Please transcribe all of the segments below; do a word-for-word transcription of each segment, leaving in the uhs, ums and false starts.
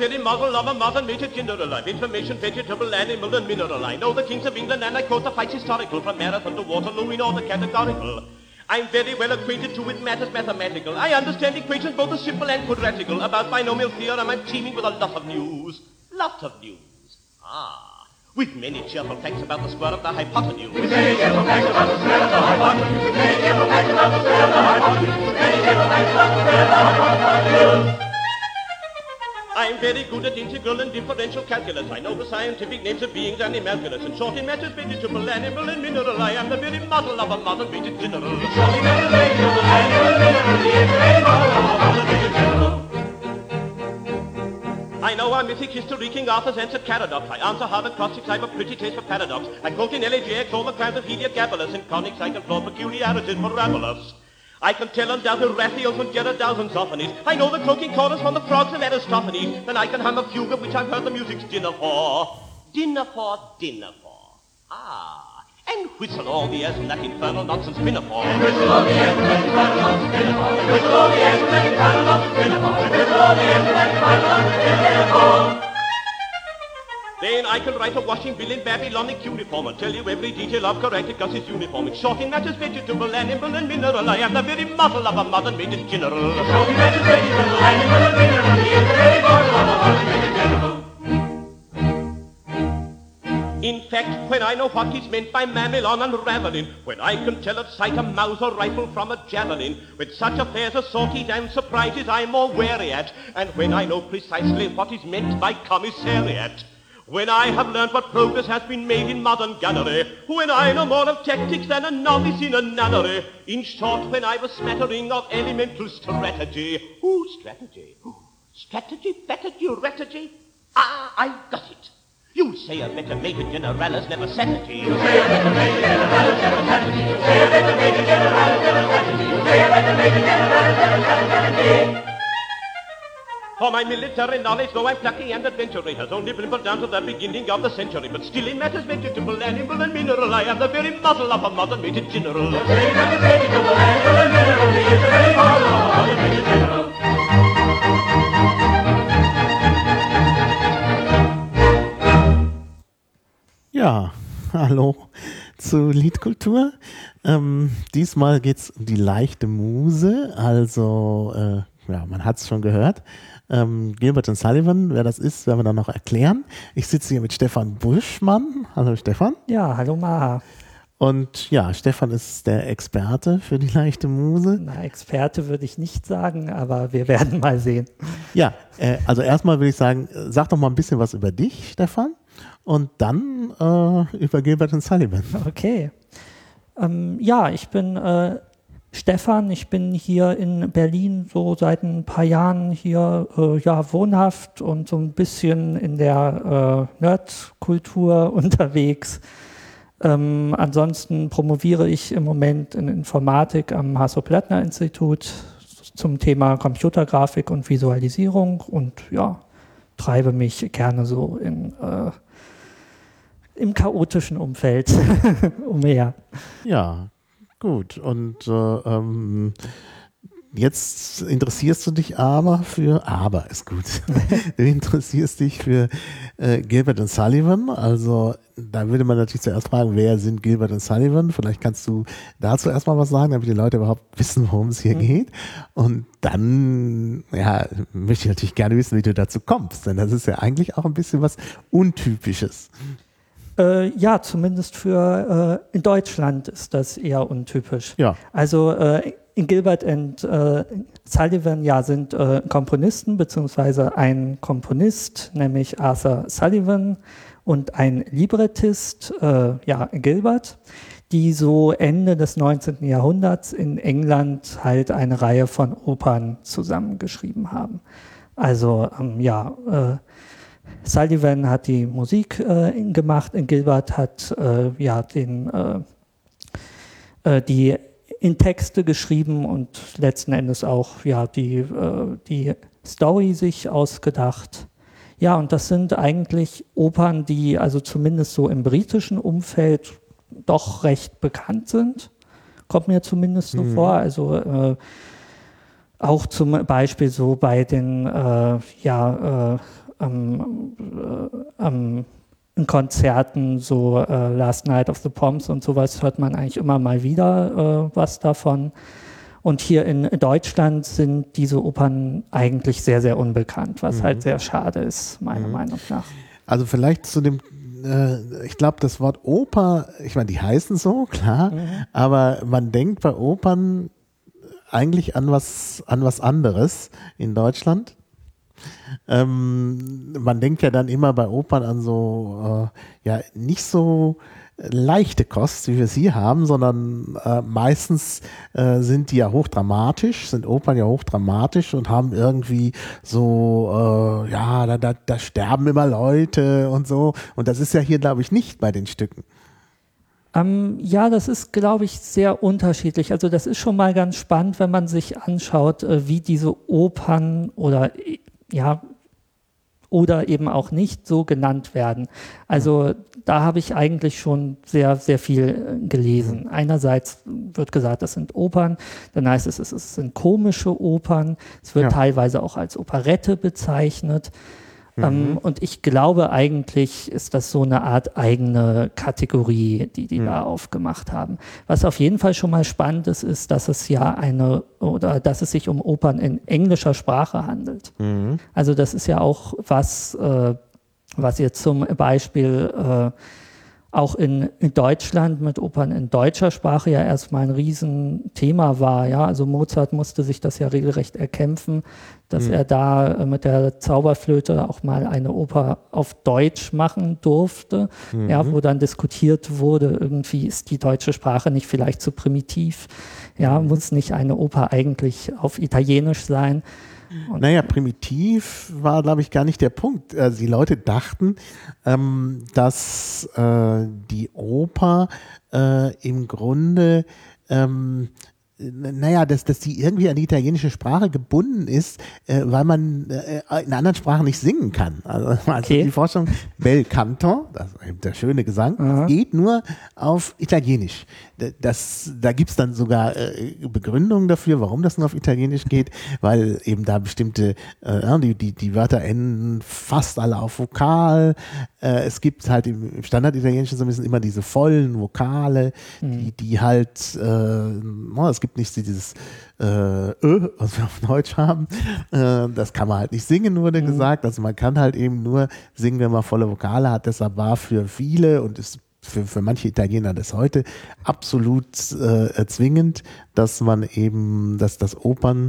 very model of a modern major general life. Information, vegetable, animal, and mineral. I know the kings of England, and I quote the fights historical, from Marathon to Waterloo in order categorical. I'm very well acquainted too with matters mathematical. I understand equations both as simple and quadratical. About binomial theorem, I'm teeming with a lot of news. Lot of news. Ah, with many cheerful facts about the square of the hypotenuse. With many cheerful facts about the square of the hypotenuse. With many cheerful facts about the square of the hypotenuse. With many cheerful facts about the square of the hypotenuse. I'm very good at integral and differential calculus. I know the scientific names of beings and animalculus. And short in matters, vegetable, animal, and mineral. I am the very model of a modern major general. In short in matters, vegetable, animal, and mineral. He is the very model of a modern major general. I know our mythic history, King Arthur's answered paradox. I answer hard acrostics, I've a pretty taste for paradox. I quote in elegiacs all the crimes of Heliogabalus. In conics I can floor peculiarities mirabulous. I can tell undoubted Raphaels and Gerardows and Zophanies. I know the croaking chorus from the frogs of Aristophanes. Then I can hum a fugue of which I've heard the music's dinner for. Dinner for, dinner for. Ah, and whistle all the airs from that infernal nonsense pinafore. And whistle all the airs from that infernal nonsense pinafore. And whistle all the airs from that infernal nonsense pinafore. And whistle all the airs from that infernal nonsense pinafore. Then I can write a washing bill in Babylonic uniform and tell you every detail of correct Augustus uniform. In short, in matters vegetable, animal, and mineral, I am the very model of a modern major general. In short, in matters vegetable, animal, and mineral, he is the very model of a modern major general. In fact, when I know what is meant by mammillon and ravelin, when I can tell at sight a Mauser rifle from a javelin, with such affairs as sorties and surprises I'm more wary at, and when I know precisely what is meant by commissariat, when I have learnt what progress has been made in modern gunnery, when I know more of tactics than a novice in a nunnery, in short, when I've a smattering of elemental strategy. Ooh, strategy. Ooh, strategy, strategy, strategy. Ah, I've got it. You say a better major generalis never strategy. You say a better major generalis never strategy. You say a better major generalis never strategy. You say a better major generalis never strategy. For my military knowledge, though I'm plucky and adventurous, has only blimpered down to the beginning of the century. But still in matters vegetable, animal, and mineral, I am the very model of a modern major general. The very matters vegetable, animal, and mineral, he is the very model of a modern major general. Ja, hallo zu Liedkultur. Ähm, diesmal geht's um die leichte Muse, also äh, ja, man hat es schon gehört. Ähm, Gilbert und Sullivan, wer das ist, werden wir dann noch erklären. Ich sitze hier mit Stefan Buschmann. Hallo Stefan. Ja, hallo Maha. Und ja, Stefan ist der Experte für die leichte Muse. Na, Experte würde ich nicht sagen, aber wir werden mal sehen. Ja, äh, also erstmal würde ich sagen, sag doch mal ein bisschen was über dich, Stefan, und dann äh, über Gilbert und Sullivan. Okay. Ähm, ja, ich bin äh, Stefan, ich bin hier in Berlin so seit ein paar Jahren hier äh, ja, wohnhaft und so ein bisschen in der äh, Nerdkultur unterwegs. Ähm, ansonsten promoviere ich im Moment in Informatik am Hasso-Plattner-Institut zum Thema Computergrafik und Visualisierung und ja, treibe mich gerne so in, äh, im chaotischen Umfeld umher. Ja, gut. Und äh, ähm, jetzt interessierst du dich aber für, aber ist gut, du interessierst dich für äh, Gilbert und Sullivan. Also da würde man natürlich zuerst fragen, wer sind Gilbert und Sullivan? Vielleicht kannst du dazu erstmal was sagen, damit die Leute überhaupt wissen, worum es hier mhm. geht. Und dann ja, möchte ich natürlich gerne wissen, wie du dazu kommst, denn das ist ja eigentlich auch ein bisschen was Untypisches. Äh, ja, zumindest für äh, in Deutschland ist das eher untypisch. Ja. Also äh, in Gilbert und äh, Sullivan ja, sind äh, Komponisten, beziehungsweise ein Komponist, nämlich Arthur Sullivan, und ein Librettist, äh, ja, Gilbert, die so Ende des neunzehnten Jahrhunderts in England halt eine Reihe von Opern zusammengeschrieben haben. Also ähm, ja, äh, Sullivan hat die Musik äh, gemacht, Gilbert hat äh, ja den äh, äh, die in Texte geschrieben und letzten Endes auch ja die äh, die Story sich ausgedacht. Ja, und das sind eigentlich Opern, die also zumindest so im britischen Umfeld doch recht bekannt sind. Kommt mir zumindest so mhm. vor. Also äh, auch zum Beispiel so bei den äh, ja, äh, ähm, äh, ähm, in Konzerten, so äh, Last Night of the Proms und sowas, hört man eigentlich immer mal wieder äh, was davon. Und hier in Deutschland sind diese Opern eigentlich sehr, sehr unbekannt, was mhm. halt sehr schade ist, meiner mhm. Meinung nach. Also vielleicht zu dem, äh, ich glaube, das Wort Oper, ich meine, die heißen so, klar, mhm. aber man denkt bei Opern eigentlich an was, an was anderes in Deutschland. Ähm, man denkt ja dann immer bei Opern an so, äh, ja, nicht so leichte Kost, wie wir sie haben, sondern äh, meistens äh, sind die ja hochdramatisch, sind Opern ja hochdramatisch und haben irgendwie so, äh, ja, da, da, da sterben immer Leute und so. Und das ist ja hier, glaube ich, nicht bei den Stücken. Ähm, ja, das ist, glaube ich, sehr unterschiedlich. Also das ist schon mal ganz spannend, wenn man sich anschaut, äh, wie diese Opern oder ja, oder eben auch nicht so genannt werden. Also da habe ich eigentlich schon sehr, sehr viel gelesen. Einerseits wird gesagt, das sind Opern, dann heißt es, es sind komische Opern, es wird ja. teilweise auch als Operette bezeichnet. Mhm. Ähm, und ich glaube, eigentlich ist das so eine Art eigene Kategorie, die die mhm. da aufgemacht haben. Was auf jeden Fall schon mal spannend ist, ist, dass es ja eine oder dass es sich um Opern in englischer Sprache handelt. Mhm. Also das ist ja auch was, äh, was jetzt zum Beispiel äh, auch in, in Deutschland mit Opern in deutscher Sprache ja erstmal ein Riesenthema war. Ja? Also Mozart musste sich das ja regelrecht erkämpfen, dass mhm. er da äh, mit der Zauberflöte auch mal eine Oper auf Deutsch machen durfte, mhm. ja, wo dann diskutiert wurde, irgendwie ist die deutsche Sprache nicht vielleicht zu primitiv, ja, mhm. muss nicht eine Oper eigentlich auf Italienisch sein. Und naja, primitiv war, glaube ich, gar nicht der Punkt. Also die Leute dachten, ähm, dass äh, die Oper äh, im Grunde ähm, naja, dass, dass die irgendwie an die italienische Sprache gebunden ist, äh, weil man äh, in anderen Sprachen nicht singen kann. Also, also okay. Die Forschung Bel Canto, das ist eben der schöne Gesang, Aha. geht nur auf Italienisch. Das, da gibt's dann sogar äh, Begründungen dafür, warum das nur auf Italienisch geht, weil eben da bestimmte, äh, die, die, die Wörter enden fast alle auf Vokal. Äh, es gibt halt im, im Standard-Italienischen so ein bisschen immer diese vollen Vokale, mhm. die, die halt, äh, no, es gibt nicht dieses äh, Ö, was wir auf Deutsch haben. Äh, das kann man halt nicht singen, wurde mhm. gesagt. Also man kann halt eben nur singen, wenn man volle Vokale hat. Deshalb war für viele und ist für, für manche Italiener das heute absolut äh, zwingend, dass man eben, dass das Opern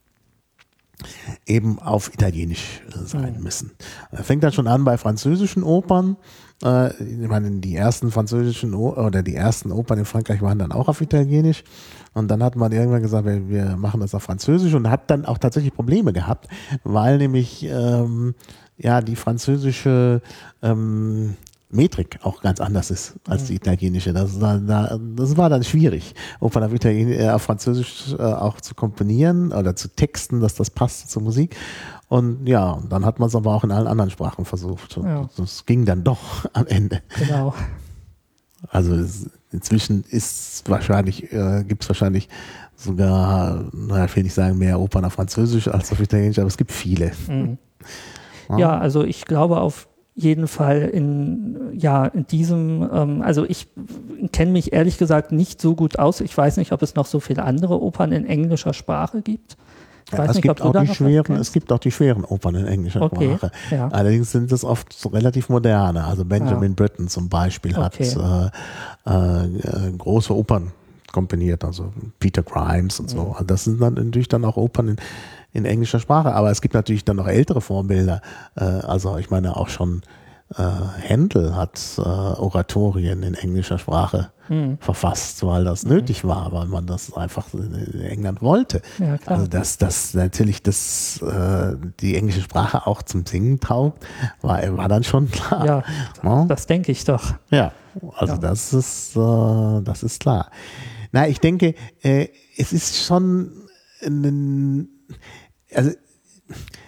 eben auf Italienisch äh, sein mhm. müssen. Das fängt dann schon an bei französischen Opern. Äh, ich meine, die ersten französischen o- oder die ersten Opern in Frankreich waren dann auch auf Italienisch. Und dann hat man irgendwann gesagt, wir, wir machen das auf Französisch und hat dann auch tatsächlich Probleme gehabt, weil nämlich ähm, ja die französische ähm, Metrik auch ganz anders ist als die italienische. Das war, das war dann schwierig, Opern auf, Italien, äh, auf Französisch äh, auch zu komponieren oder zu texten, dass das passt zur Musik. Und ja, dann hat man es aber auch in allen anderen Sprachen versucht. Und ja. das ging dann doch am Ende. Genau. Also es, inzwischen ist wahrscheinlich, äh, gibt es wahrscheinlich sogar, naja, ich will nicht sagen, mehr Opern auf Französisch als auf Italienisch, aber es gibt viele. Mhm. Ja. ja, also ich glaube auf jeden Fall in, ja, in diesem, ähm, also ich kenne mich ehrlich gesagt nicht so gut aus. Ich weiß nicht, ob es noch so viele andere Opern in englischer Sprache gibt. Ich ja, weiß es, nicht, gibt ob du auch die schweren, es gibt auch die schweren Opern in englischer okay, Sprache. Ja. Allerdings sind es oft so relativ moderne. Also Benjamin ja. Britten zum Beispiel okay. hat äh, äh, große Opern komponiert, also Peter Grimes und so. Mhm. Also das sind dann natürlich dann auch Opern in, in englischer Sprache. Aber es gibt natürlich dann noch ältere Vorbilder. Äh, also ich meine auch schon äh, Händel hat äh, Oratorien in englischer Sprache mhm. verfasst, weil das mhm. nötig war, weil man das einfach in England wollte. Ja, klar. Also dass das natürlich das äh, die englische Sprache auch zum Singen taugt, war, war dann schon klar. Ja, ja? Das denke ich doch. Ja, also ja. das ist äh, das ist klar. Na, ich denke, äh, es ist schon ein, also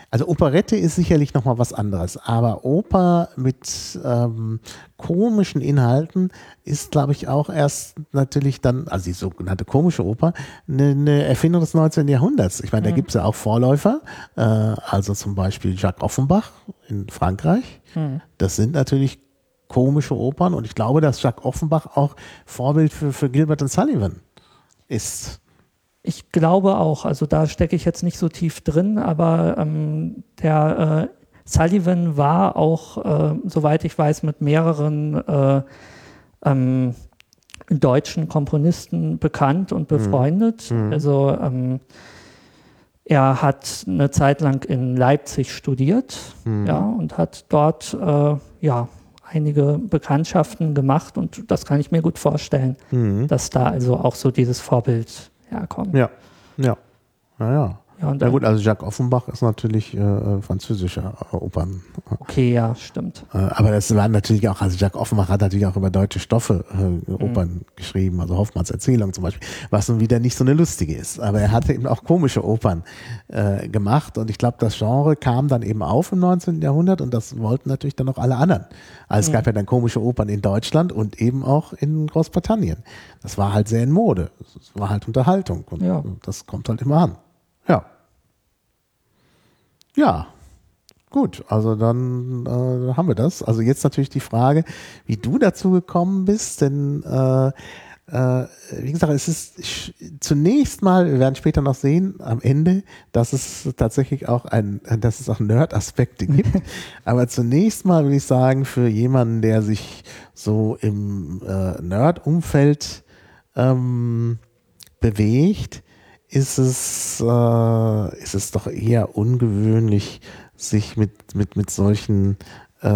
Also Operette ist sicherlich nochmal was anderes, aber Oper mit ähm, komischen Inhalten ist, glaube ich, auch erst natürlich dann, also die sogenannte komische Oper, eine, eine Erfindung des neunzehnten Jahrhunderts. Ich meine, da Mhm. gibt es ja auch Vorläufer, äh, also zum Beispiel Jacques Offenbach in Frankreich. Mhm. Das sind natürlich komische Opern und ich glaube, dass Jacques Offenbach auch Vorbild für, für Gilbert und Sullivan ist. Ich glaube auch, also da stecke ich jetzt nicht so tief drin, aber ähm, der äh, Sullivan war auch, äh, soweit ich weiß, mit mehreren äh, ähm, deutschen Komponisten bekannt und befreundet. Mhm. Also ähm, er hat eine Zeit lang in Leipzig studiert, Mhm. ja, und hat dort äh, ja einige Bekanntschaften gemacht und das kann ich mir gut vorstellen, Mhm. dass da also auch so dieses Vorbild herkommt. Ja, ja, ja, ja. Ja, und Na dann- gut, also Jacques Offenbach ist natürlich äh, französischer Opern. Okay, ja, stimmt. Äh, aber das war natürlich auch, also Jacques Offenbach hat natürlich auch über deutsche Stoffe äh, Opern Mhm. geschrieben, also Hoffmanns Erzählung zum Beispiel, was nun wieder nicht so eine lustige ist. Aber er hatte eben auch komische Opern äh, gemacht und ich glaube, das Genre kam dann eben auf im neunzehnten Jahrhundert und das wollten natürlich dann auch alle anderen. Also es Mhm. gab ja dann komische Opern in Deutschland und eben auch in Großbritannien. Das war halt sehr in Mode. Das war halt Unterhaltung und Ja. das kommt halt immer an. Ja. Ja. Gut, also dann äh, haben wir das. Also jetzt natürlich die Frage, wie du dazu gekommen bist, denn äh, äh, wie gesagt, es ist sch- zunächst mal, wir werden später noch sehen, am Ende, dass es tatsächlich auch ein, dass es auch Nerd-Aspekte gibt. Aber zunächst mal würde ich sagen, für jemanden, der sich so im äh, Nerd-Umfeld ähm, bewegt, ist es, äh, ist es doch eher ungewöhnlich, sich mit, mit, mit solchen äh,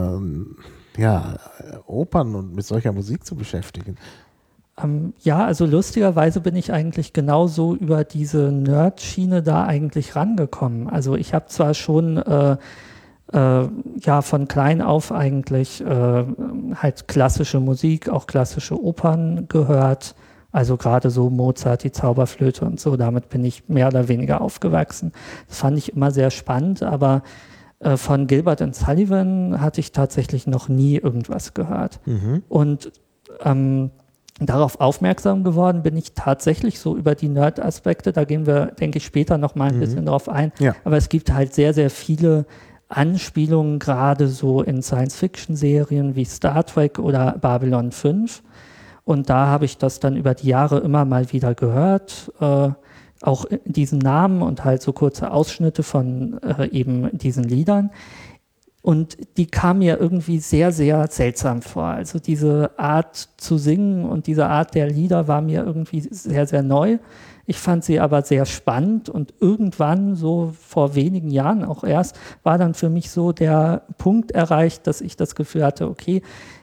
ja, Opern und mit solcher Musik zu beschäftigen. Ähm, ja, also lustigerweise bin ich eigentlich genauso über diese Nerd-Schiene da eigentlich rangekommen. Also ich habe zwar schon äh, äh, ja von klein auf eigentlich äh, halt klassische Musik, auch klassische Opern gehört. Also gerade so Mozart, die Zauberflöte und so, damit bin ich mehr oder weniger aufgewachsen. Das fand ich immer sehr spannend, aber äh, von Gilbert and Sullivan hatte ich tatsächlich noch nie irgendwas gehört. Mhm. Und ähm, darauf aufmerksam geworden bin ich tatsächlich so über die Nerd-Aspekte. Da gehen wir, denke ich, später noch mal ein Mhm. bisschen drauf ein. Ja. Aber es gibt halt sehr, sehr viele Anspielungen, gerade so in Science-Fiction-Serien wie Star Trek oder Babylon fünf. Und da habe ich das dann über die Jahre immer mal wieder gehört, äh, auch diesen Namen und halt so kurze Ausschnitte von äh, eben diesen Liedern. Und die kam mir irgendwie sehr, sehr seltsam vor. Also diese Art zu singen und diese Art der Lieder war mir irgendwie sehr, sehr neu. Ich fand sie aber sehr spannend und irgendwann, so vor wenigen Jahren auch erst, war dann für mich so der Punkt erreicht, dass ich das Gefühl hatte, okay,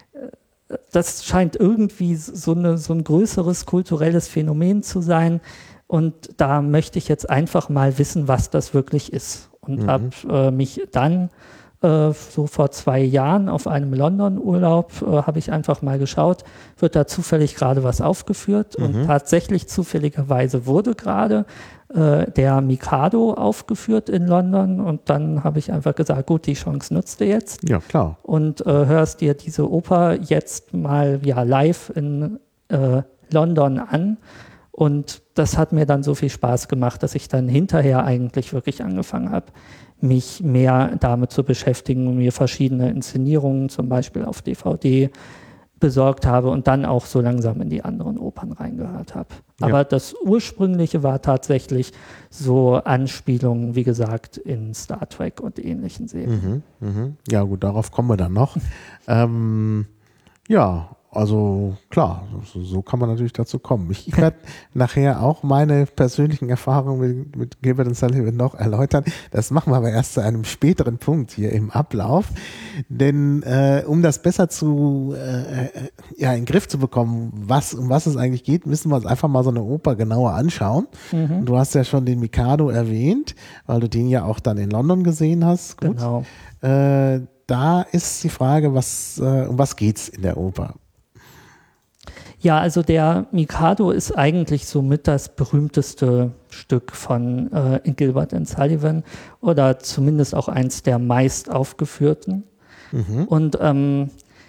das scheint irgendwie so, eine, so ein größeres kulturelles Phänomen zu sein und da möchte ich jetzt einfach mal wissen, was das wirklich ist. Und Mhm. habe äh, mich dann äh, so vor zwei Jahren auf einem London-Urlaub äh, habe ich einfach mal geschaut, wird da zufällig gerade was aufgeführt und Mhm. tatsächlich zufälligerweise wurde gerade äh, der Mikado aufgeführt in London und dann habe ich einfach gesagt, gut, die Chance nutzt du jetzt Ja, klar. und äh, hörst dir diese Oper jetzt mal ja live in äh, London an. Und das hat mir dann so viel Spaß gemacht, dass ich dann hinterher eigentlich wirklich angefangen habe, mich mehr damit zu beschäftigen und mir verschiedene Inszenierungen zum Beispiel auf D V D besorgt habe und dann auch so langsam in die anderen Opern reingehört habe. Ja. Aber das Ursprüngliche war tatsächlich so Anspielungen, wie gesagt, in Star Trek und ähnlichen Serien. Mhm. Mhm. Ja, gut, darauf kommen wir dann noch. ähm, ja, also klar, so, so kann man natürlich dazu kommen. Ich, ich werde nachher auch meine persönlichen Erfahrungen mit, mit Gilbert und Sullivan noch erläutern. Das machen wir aber erst zu einem späteren Punkt hier im Ablauf. Denn äh, um das besser zu äh, ja, in den Griff zu bekommen, was, um was es eigentlich geht, müssen wir uns einfach mal so eine Oper genauer anschauen. Mhm. Du hast ja schon den Mikado erwähnt, weil du den ja auch dann in London gesehen hast. Gut. Genau. Äh, da ist die Frage, was, äh, um was geht's in der Oper? Ja, also der Mikado ist eigentlich somit das berühmteste Stück von äh, Gilbert and Sullivan oder zumindest auch eins der meist aufgeführten. Mhm. Und ähm,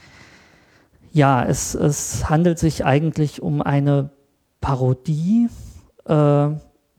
ja, es, es handelt sich eigentlich um eine Parodie, äh,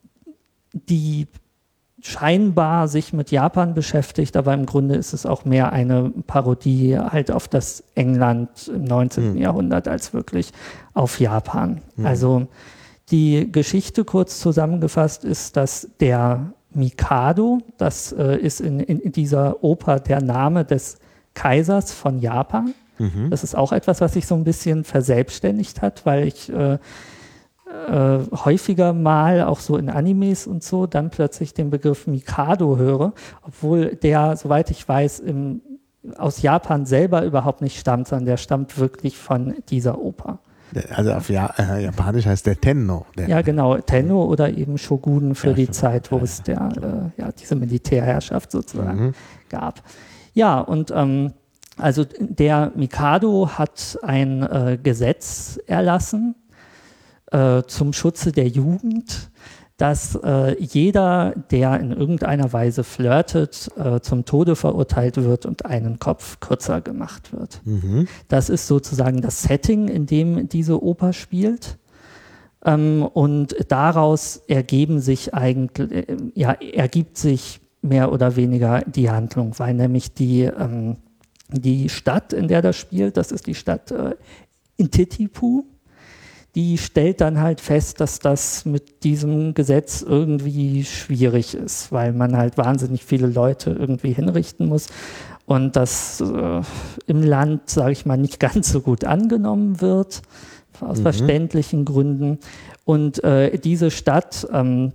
die scheinbar sich mit Japan beschäftigt, aber im Grunde ist es auch mehr eine Parodie halt auf das England im neunzehnten Mhm. Jahrhundert als wirklich auf Japan. Mhm. Also die Geschichte kurz zusammengefasst ist, dass der Mikado, das äh, ist in, in dieser Oper der Name des Kaisers von Japan. Mhm. Das ist auch etwas, was sich so ein bisschen verselbstständigt hat, weil ich äh, Äh, häufiger mal, auch so in Animes und so, dann plötzlich den Begriff Mikado höre, obwohl der, soweit ich weiß, im, aus Japan selber überhaupt nicht stammt, sondern der stammt wirklich von dieser Oper. Also auf ja, äh, Japanisch heißt der Tenno. Der ja, genau, Tenno oder eben Shogun für ja, die Zeit, wo ja, es der, äh, ja, diese Militärherrschaft sozusagen mhm. gab. Ja, und ähm, also der Mikado hat ein äh, Gesetz erlassen, Äh, zum Schutze der Jugend, dass äh, jeder, der in irgendeiner Weise flirtet, äh, zum Tode verurteilt wird und einen Kopf kürzer gemacht wird. Mhm. Das ist sozusagen das Setting, in dem diese Oper spielt. Ähm, und daraus ergeben sich eigentlich, äh, ja, ergibt sich mehr oder weniger die Handlung, weil nämlich die, ähm, die Stadt, in der das spielt, das ist die Stadt äh, in Titipu. Die stellt dann halt fest, dass das mit diesem Gesetz irgendwie schwierig ist, weil man halt wahnsinnig viele Leute irgendwie hinrichten muss und das äh, im Land, sage ich mal, nicht ganz so gut angenommen wird, aus mhm. verständlichen Gründen. Und äh, diese Stadt ähm,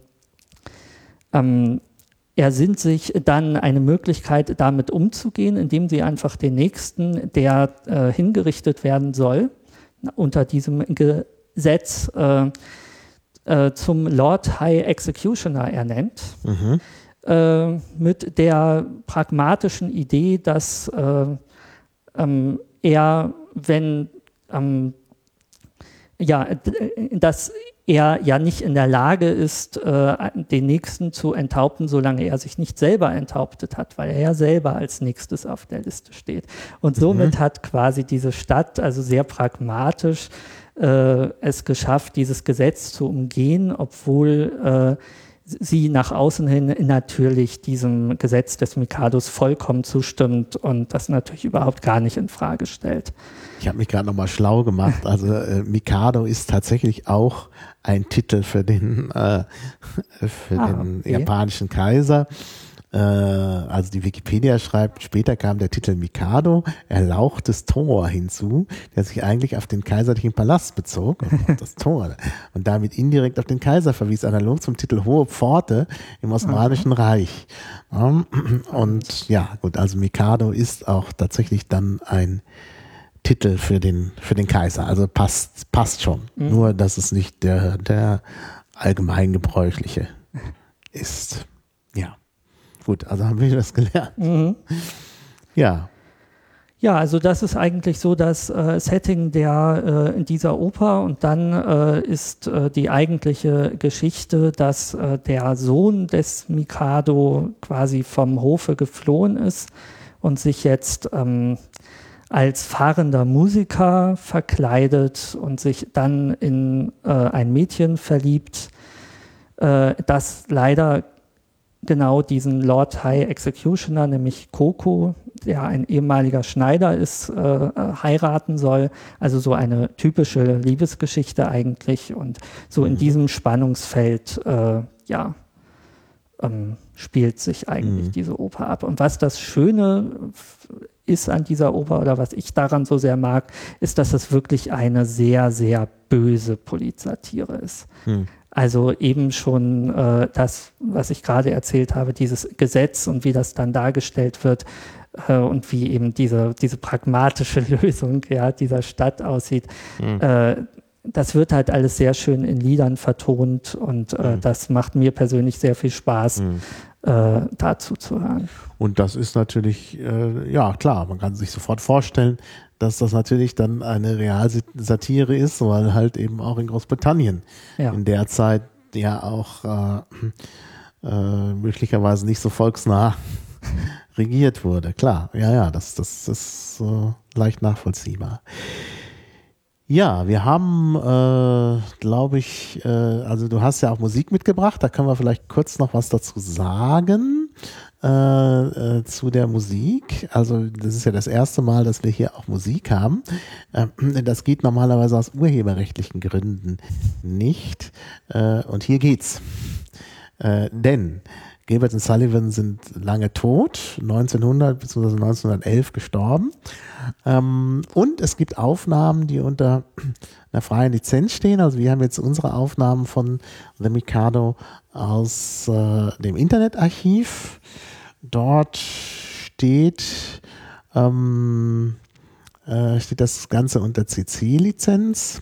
ähm, ersinnt sich dann eine Möglichkeit, damit umzugehen, indem sie einfach den Nächsten, der äh, hingerichtet werden soll, unter diesem Gesetz, Gesetz äh, äh, zum Lord High Executioner ernennt, mhm. äh, mit der pragmatischen Idee, dass äh, ähm, er, wenn ähm, ja, dass er ja nicht in der Lage ist, äh, den Nächsten zu enthaupten, solange er sich nicht selber enthauptet hat, weil er ja selber als Nächstes auf der Liste steht. Und somit mhm. hat quasi diese Stadt also sehr pragmatisch äh, es geschafft, dieses Gesetz zu umgehen, obwohl äh, sie nach außen hin natürlich diesem Gesetz des Mikados vollkommen zustimmt und das natürlich überhaupt gar nicht in Frage stellt. Ich habe mich gerade nochmal schlau gemacht. Also äh, Mikado ist tatsächlich auch ein Titel für den, äh, für ah, den okay. japanischen Kaiser. Äh, also die Wikipedia schreibt, später kam der Titel Mikado, erlauchtes Tor hinzu, der sich eigentlich auf den kaiserlichen Palast bezog, und das Tor, und damit indirekt auf den Kaiser verwies, analog zum Titel Hohe Pforte im Osmanischen Aha. Reich. Um, und ja, gut, also Mikado ist auch tatsächlich dann ein Titel für den, für den Kaiser, also passt, passt schon. Mhm. Nur, dass es nicht der, der allgemeingebräuchliche ist. Ja. Gut, also haben wir das gelernt. Mhm. Ja. Ja, also das ist eigentlich so das äh, Setting der, äh, in dieser Oper und dann äh, ist äh, die eigentliche Geschichte, dass äh, der Sohn des Mikado quasi vom Hofe geflohen ist und sich jetzt ähm, als fahrender Musiker verkleidet und sich dann in äh, ein Mädchen verliebt, äh, das leider genau diesen Lord High Executioner, nämlich Koko, der ein ehemaliger Schneider ist, äh, heiraten soll. Also so eine typische Liebesgeschichte eigentlich. Und so in diesem Spannungsfeld, äh, ja, ähm, spielt sich eigentlich mhm. diese Oper ab. Und was das Schöne ist an dieser Oper oder was ich daran so sehr mag, ist, dass es wirklich eine sehr, sehr böse Polizsatire ist. Mhm. Also eben schon äh, das, was ich gerade erzählt habe, dieses Gesetz und wie das dann dargestellt wird äh, und wie eben diese, diese pragmatische Lösung ja, dieser Stadt aussieht. Mhm. Äh, das wird halt alles sehr schön in Liedern vertont und äh, mhm. das macht mir persönlich sehr viel Spaß, mhm. äh, dazu zu hören. Und das ist natürlich, äh, ja klar, man kann sich sofort vorstellen, dass das natürlich dann eine Realsatire ist, weil halt eben auch in Großbritannien ja. in der Zeit ja auch äh, äh, möglicherweise nicht so volksnah regiert wurde. Klar, ja, ja, das, das ist äh, leicht nachvollziehbar. Ja, wir haben, äh, glaube ich, äh, also du hast ja auch Musik mitgebracht, da können wir vielleicht kurz noch was dazu sagen, äh, äh, zu der Musik. Also das ist ja das erste Mal, dass wir hier auch Musik haben. Äh, das geht normalerweise aus urheberrechtlichen Gründen nicht. Äh, und hier geht's. Äh, denn Gilbert und Sullivan sind lange tot, neunzehnhundert bzw. neunzehnhundertelf gestorben. Ähm, und es gibt Aufnahmen, die unter einer freien Lizenz stehen. Also wir haben jetzt unsere Aufnahmen von The Mikado aus äh, dem Internetarchiv. Dort steht, ähm, äh, steht das Ganze unter C C-Lizenz.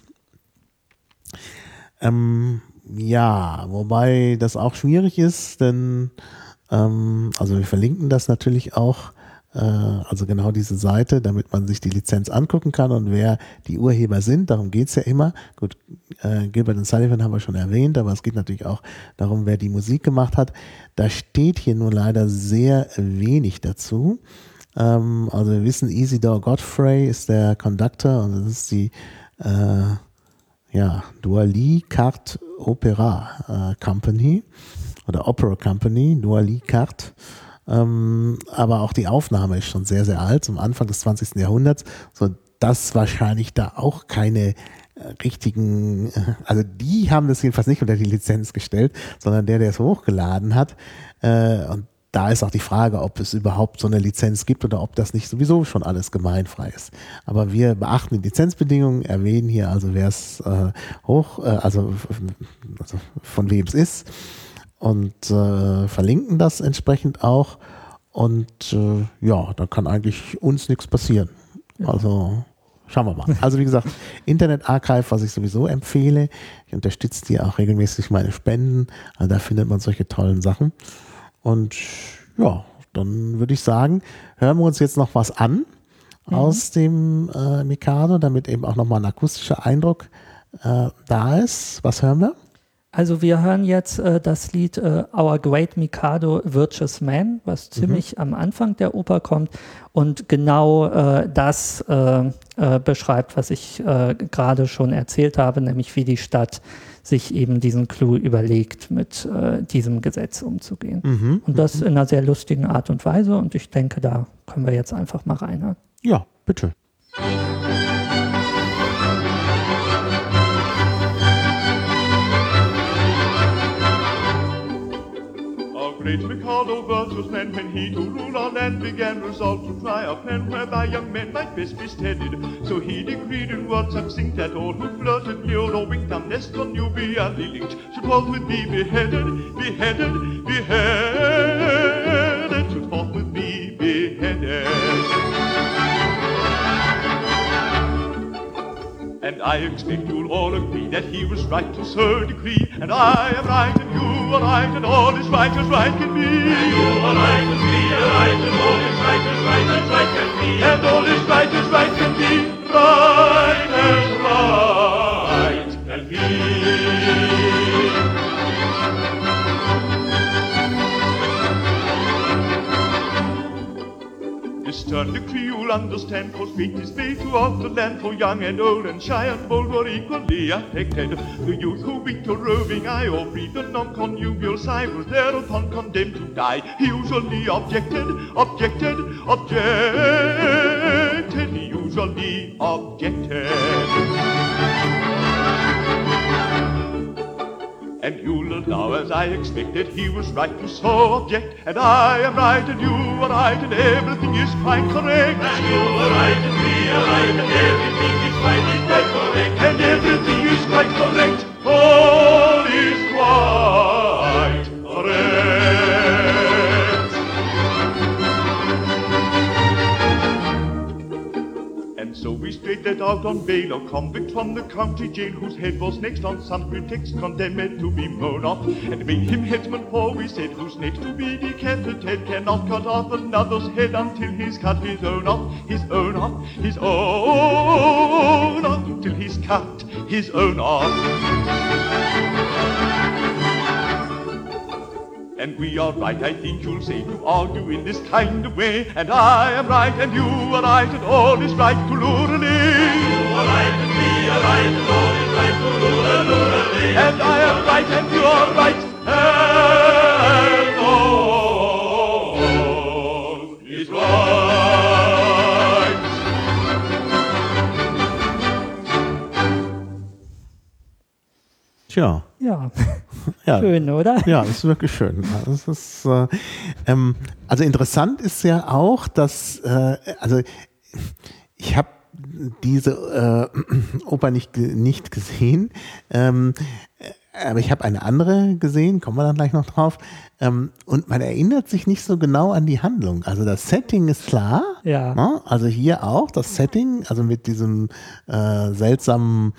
Ähm, Ja, wobei das auch schwierig ist, denn ähm, also wir verlinken das natürlich auch, äh, also genau diese Seite, damit man sich die Lizenz angucken kann und wer die Urheber sind, darum geht's ja immer. Gut, äh, Gilbert und Sullivan haben wir schon erwähnt, aber es geht natürlich auch darum, wer die Musik gemacht hat. Da steht hier nur leider sehr wenig dazu. Ähm, also wir wissen, Isidore Godfrey ist der Conductor und das ist die äh, ja, Douali Carte Opera äh, Company oder Opera Company, Douali Carte. Ähm, aber auch die Aufnahme ist schon sehr, sehr alt, zum Anfang des zwanzigsten Jahrhunderts, so dass wahrscheinlich da auch keine äh, richtigen, äh, also die haben das jedenfalls nicht unter die Lizenz gestellt, sondern der, der es hochgeladen hat. Äh, und da ist auch die Frage, ob es überhaupt so eine Lizenz gibt oder ob das nicht sowieso schon alles gemeinfrei ist. Aber wir beachten die Lizenzbedingungen, erwähnen hier also, wer es äh, hoch, äh, also, also von wem es ist und äh, verlinken das entsprechend auch. Und äh, ja, da kann eigentlich uns nichts passieren. Also schauen wir mal. Also wie gesagt, Internet Archive, was ich sowieso empfehle. Ich unterstütze die auch regelmäßig meine Spenden. Also da findet man solche tollen Sachen. Und ja, dann würde ich sagen, hören wir uns jetzt noch was an mhm. aus dem äh, Mikado, damit eben auch nochmal ein akustischer Eindruck äh, da ist. Was hören wir? Also wir hören jetzt äh, das Lied äh, Our Great Mikado Virtuous Man, was ziemlich mhm. am Anfang der Oper kommt und genau äh, das äh, äh, beschreibt, was ich äh, gerade schon erzählt habe, nämlich wie die Stadt sich eben diesen Clou überlegt, mit äh, diesem Gesetz umzugehen. Mhm. Und das in einer sehr lustigen Art und Weise und ich denke, da können wir jetzt einfach mal reinhören. Ja, bitte. Great Mikado virtuous man, when he to rule our land began, resolved to try a plan whereby young men might best be steadied. So he decreed in words succinct that all who flirted, leered or winked, unless connubially linked, should forthwith be beheaded, beheaded, beheaded, should forthwith be beheaded. And I expect you'll all agree that he was right to so decree. And I am right and you are right and all is right as right can be. And you are right and we are right and all is right as right as right can be. And all is right as right can be. Right as right can be. This stern decree you'll understand, for great dismay throughout the land, for young and old and shy and bold were equally affected. The youth who winked a roving eye or breathed a non-connubial sigh was thereupon condemned to die. He usually objected, objected, objected, he usually objected. And you'll allow, as I expected, he was right to so object. And I am right and you are right and everything is quite correct. And you are right and we are right and everything is quite, is quite correct. And everything is quite correct. All is quite correct. And so we magistrate let out on bail a convict from the county jail, whose head was next on some pretext condemned to be mown off, and made him headsman, for we said, who's next to be decapitated cannot cut off another's head until he's cut his own off, his own off, his own off, till he's cut his own off. And we are right, I think you'll say, to argue in this kind of way. And I am right, and you are right, and all is right to lurely. You are right, and we are right, and all is right to lurely. And I am right, and you are right, and all is right. Tja. Ja. Ja. Schön, oder? Ja, das ist wirklich schön. Das ist, äh, ähm, also interessant ist ja auch, dass, äh, also ich habe diese äh, Oper nicht, nicht gesehen, ähm, aber ich habe eine andere gesehen, kommen wir dann gleich noch drauf, ähm, und man erinnert sich nicht so genau an die Handlung. Also das Setting ist klar, Ja. ne? Also hier auch das Setting, also mit diesem äh, seltsamen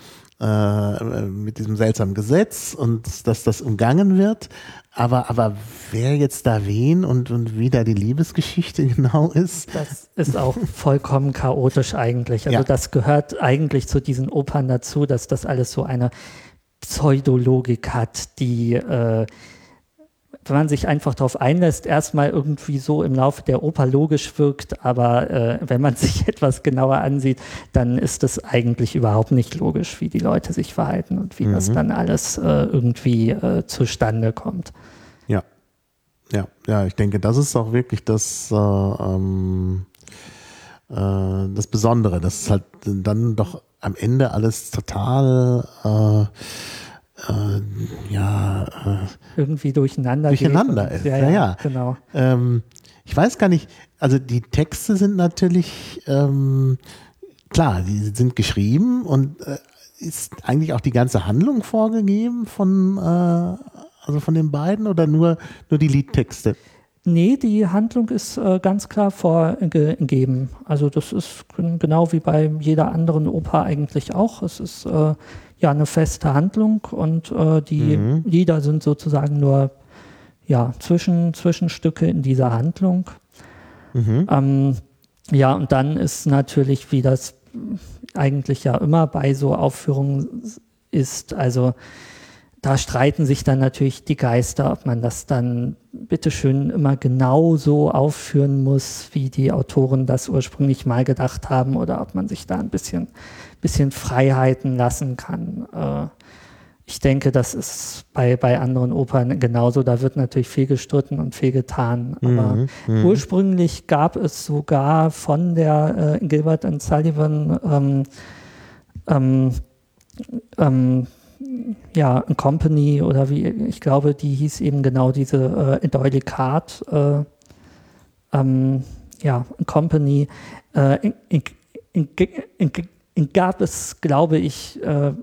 mit diesem seltsamen Gesetz und dass das umgangen wird, aber, aber wer jetzt da wen und, und wie da die Liebesgeschichte genau ist. Das ist auch vollkommen chaotisch eigentlich. Also Ja. das gehört eigentlich zu diesen Opern dazu, dass das alles so eine Pseudologik hat, die, äh, wenn man sich einfach darauf einlässt, erstmal irgendwie so im Laufe der Oper logisch wirkt, aber äh, wenn man sich etwas genauer ansieht, dann ist es eigentlich überhaupt nicht logisch, wie die Leute sich verhalten und wie Mhm. das dann alles äh, irgendwie äh, zustande kommt. Ja, ja, ja, ich denke, das ist auch wirklich das, äh, ähm, äh, das Besondere, dass es halt dann doch am Ende alles total äh, äh, ja, äh, Irgendwie durcheinander, durcheinander geht. ist. Ja, Ja, ja, ja. genau. Ähm, ich weiß gar nicht, also die Texte sind natürlich, ähm, klar, die sind geschrieben und äh, ist eigentlich auch die ganze Handlung vorgegeben von, äh, also von den beiden oder nur, nur die Liedtexte? Nee, die Handlung ist äh, ganz klar vorgegeben. Also das ist g- genau wie bei jeder anderen Oper eigentlich auch. Es ist äh, ja eine feste Handlung und äh, die Mhm. Lieder sind sozusagen nur ja, Zwischen, Zwischenstücke in dieser Handlung. Mhm. Ähm, ja, und dann ist natürlich, wie das eigentlich ja immer bei so Aufführungen ist, also da streiten sich dann natürlich die Geister, ob man das dann bitteschön immer genau so aufführen muss, wie die Autoren das ursprünglich mal gedacht haben, oder ob man sich da ein bisschen, bisschen Freiheiten lassen kann. Äh, ich denke, das ist bei, bei anderen Opern genauso. Da wird natürlich viel gestritten und viel getan. Aber Mhm, mhm. ursprünglich gab es sogar von der äh, Gilbert and Sullivan ähm, ähm, ähm, ja, eine Company oder wie, ich glaube, die hieß eben genau diese äh, D'Oyly Card, äh, ähm, ja, eine Company. Äh, in, in, in, in, in gab es, glaube ich, äh,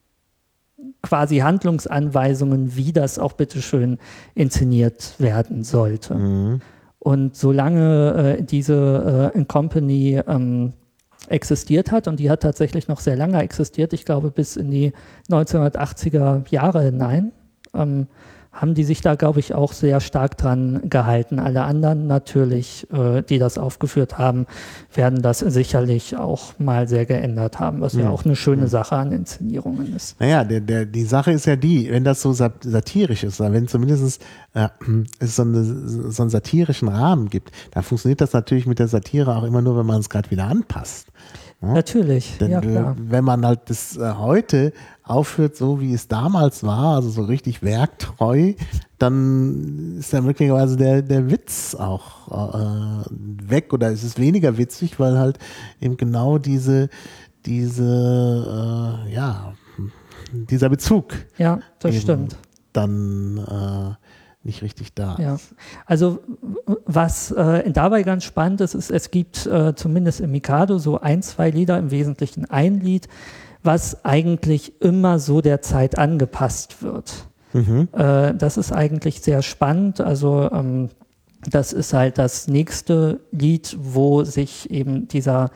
quasi Handlungsanweisungen, wie das auch bitteschön inszeniert werden sollte. Mhm. Und solange äh, diese äh, Company ähm, existiert hat, und die hat tatsächlich noch sehr lange existiert, ich glaube bis in die neunzehnhundertachtziger Jahre hinein, ähm, haben die sich da, glaube ich, auch sehr stark dran gehalten. Alle anderen natürlich, äh, die das aufgeführt haben, werden das sicherlich auch mal sehr geändert haben, was ja, ja auch eine schöne Sache an Inszenierungen ist. Naja, der, der, die Sache ist ja die, wenn das so sat- satirisch ist, wenn zumindest äh, es so, eine, so einen satirischen Rahmen gibt, dann funktioniert das natürlich mit der Satire auch immer nur, wenn man es gerade wieder anpasst. Ja? Natürlich, Denn, ja klar. Wenn man halt das äh, heute aufführt, so wie es damals war, also so richtig werktreu, dann ist da möglicherweise der, der Witz auch äh, weg, oder es ist weniger witzig, weil halt eben genau diese, diese, äh, ja, dieser Bezug Ja, das eben stimmt. dann äh, nicht richtig da ist. Ja, also was äh, dabei ganz spannend ist, ist, es gibt äh, zumindest im Mikado so ein, zwei Lieder, im Wesentlichen ein Lied, was eigentlich immer so der Zeit angepasst wird. Mhm. Äh, das ist eigentlich sehr spannend. Also ähm, das ist halt das nächste Lied, wo sich eben dieser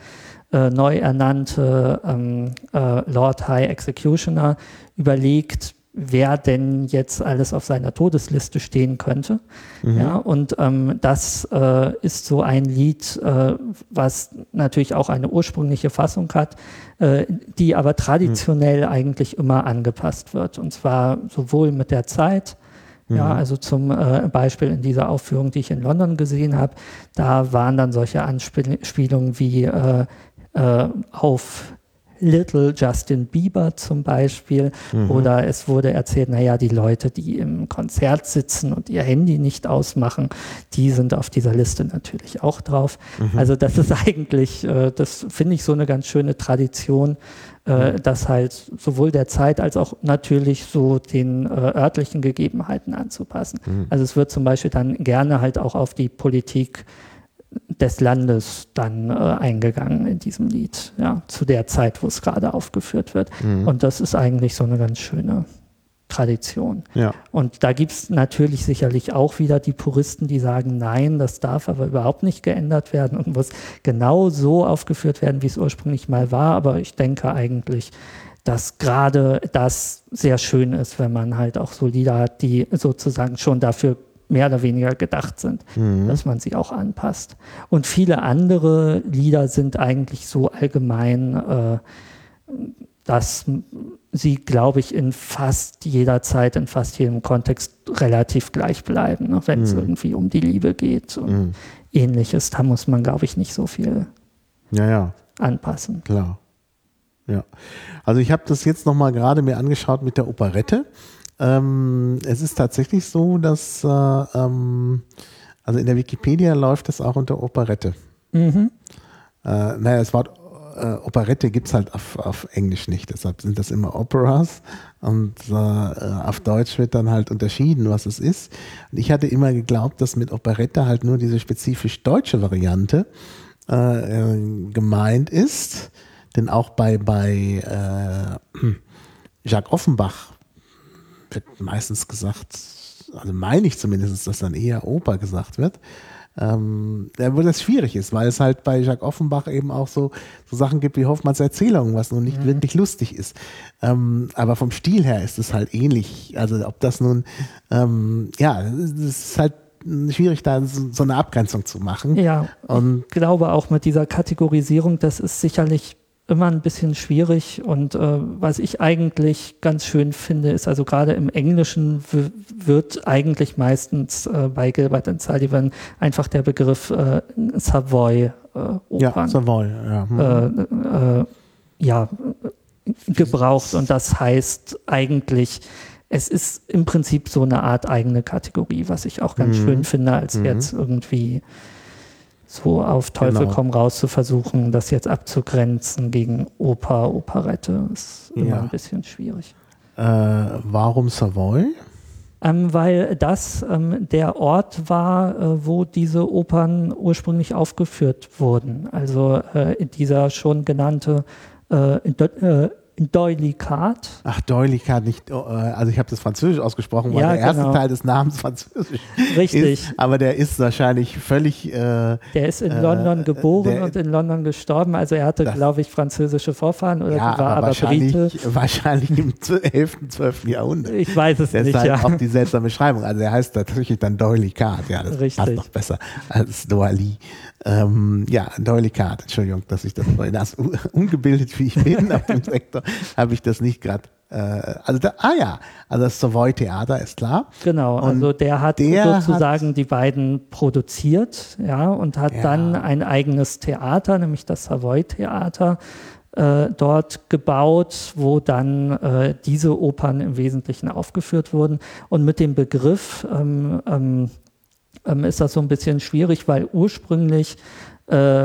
äh, neu ernannte ähm, äh, Lord High Executioner überlegt, wer denn jetzt alles auf seiner Todesliste stehen könnte. Mhm. Ja, und ähm, das äh, ist so ein Lied, äh, was natürlich auch eine ursprüngliche Fassung hat, äh, die aber traditionell mhm. eigentlich immer angepasst wird. Und zwar sowohl mit der Zeit, mhm. ja, also zum äh, Beispiel in dieser Aufführung, die ich in London gesehen habe, da waren dann solche Anspielungen wie äh, äh, auf Little Justin Bieber zum Beispiel, mhm. oder es wurde erzählt, naja, die Leute, die im Konzert sitzen und ihr Handy nicht ausmachen, die sind auf dieser Liste natürlich auch drauf. Mhm. Also das ist eigentlich, äh, das finde ich so eine ganz schöne Tradition, äh, mhm. das halt sowohl der Zeit als auch natürlich so den äh, örtlichen Gegebenheiten anzupassen. Mhm. Also es wird zum Beispiel dann gerne halt auch auf die Politik des Landes dann äh, eingegangen in diesem Lied, ja, zu der Zeit, wo es gerade aufgeführt wird. Mhm. Und das ist eigentlich so eine ganz schöne Tradition. Ja. Und da gibt es natürlich sicherlich auch wieder die Puristen, die sagen, nein, das darf aber überhaupt nicht geändert werden und muss genau so aufgeführt werden, wie es ursprünglich mal war. Aber ich denke eigentlich, dass gerade das sehr schön ist, wenn man halt auch so Lieder hat, die sozusagen schon dafür mehr oder weniger gedacht sind, mhm. dass man sie auch anpasst. Und viele andere Lieder sind eigentlich so allgemein, äh, dass sie, glaube ich, in fast jeder Zeit, in fast jedem Kontext relativ gleich bleiben, ne? Wenn es mhm. irgendwie um die Liebe geht und mhm. Ähnliches. Da muss man, glaube ich, nicht so viel ja, ja. anpassen. Klar. Ja. Also ich habe das jetzt nochmal gerade mir angeschaut mit der Operette. Ähm, es ist tatsächlich so, dass äh, ähm, also in der Wikipedia läuft das auch unter Operette. Mhm. Äh, naja, das Wort äh, Operette gibt es halt auf, auf Englisch nicht, deshalb sind das immer Operas und äh, auf Deutsch wird dann halt unterschieden, was es ist. Und ich hatte immer geglaubt, dass mit Operette halt nur diese spezifisch deutsche Variante äh, gemeint ist, denn auch bei, bei äh, Jacques Offenbach wird meistens gesagt, also meine ich zumindest, dass dann eher Oper gesagt wird, ähm, wo das schwierig ist, weil es halt bei Jacques Offenbach eben auch so, so Sachen gibt wie Hoffmanns Erzählungen, was nun nicht mhm. wirklich lustig ist. Ähm, aber vom Stil her ist es halt ähnlich. Also ob das nun, ähm, ja, es ist halt schwierig, da so eine Abgrenzung zu machen. Ja, und ich glaube auch mit dieser Kategorisierung, das ist sicherlich immer ein bisschen schwierig und äh, was ich eigentlich ganz schön finde, ist also gerade im Englischen w- wird eigentlich meistens äh, bei Gilbert and Sullivan einfach der Begriff äh, Savoy äh, Opern ja, Savoy, ja. Mhm. Äh, äh, ja, gebraucht und das heißt eigentlich, es ist im Prinzip so eine Art eigene Kategorie, was ich auch ganz mhm. schön finde, als mhm. jetzt irgendwie so auf Teufel genau. komm raus zu versuchen, das jetzt abzugrenzen gegen Oper, Operette, ist immer ja. ein bisschen schwierig. Äh, warum Savoy? Ähm, weil das ähm, der Ort war, äh, wo diese Opern ursprünglich aufgeführt wurden. Also äh, dieser schon genannte äh, äh, Doylicard. Ach, Doylicard, nicht, äh, also ich habe das Französisch ausgesprochen, weil ja, der erste genau. Teil des Namens Französisch Richtig. ist. Aber der ist wahrscheinlich völlig... Äh, der ist in äh, London geboren der, und in London gestorben. Also er hatte, glaube ich, französische Vorfahren oder ja, war aber, aber wahrscheinlich, Brite. Wahrscheinlich im elften, zwölften Jahrhundert. Ich weiß es das nicht, ist halt ja. auch die seltsame Beschreibung. Also er heißt tatsächlich dann Doylicard. Ja, das Richtig. passt noch besser als Doily. Ähm, ja, Doylicard, Entschuldigung, dass ich das, das ungebildet wie ich bin auf dem Sektor, habe ich das nicht gerade, äh, also da, ah ja, also das Savoy Theater ist klar. Genau, und also der hat der sozusagen hat, die beiden produziert, ja, und hat ja. dann ein eigenes Theater, nämlich das Savoy Theater, äh, dort gebaut, wo dann äh, diese Opern im Wesentlichen aufgeführt wurden. Und mit dem Begriff ähm, ähm, ähm, ist das so ein bisschen schwierig, weil ursprünglich äh,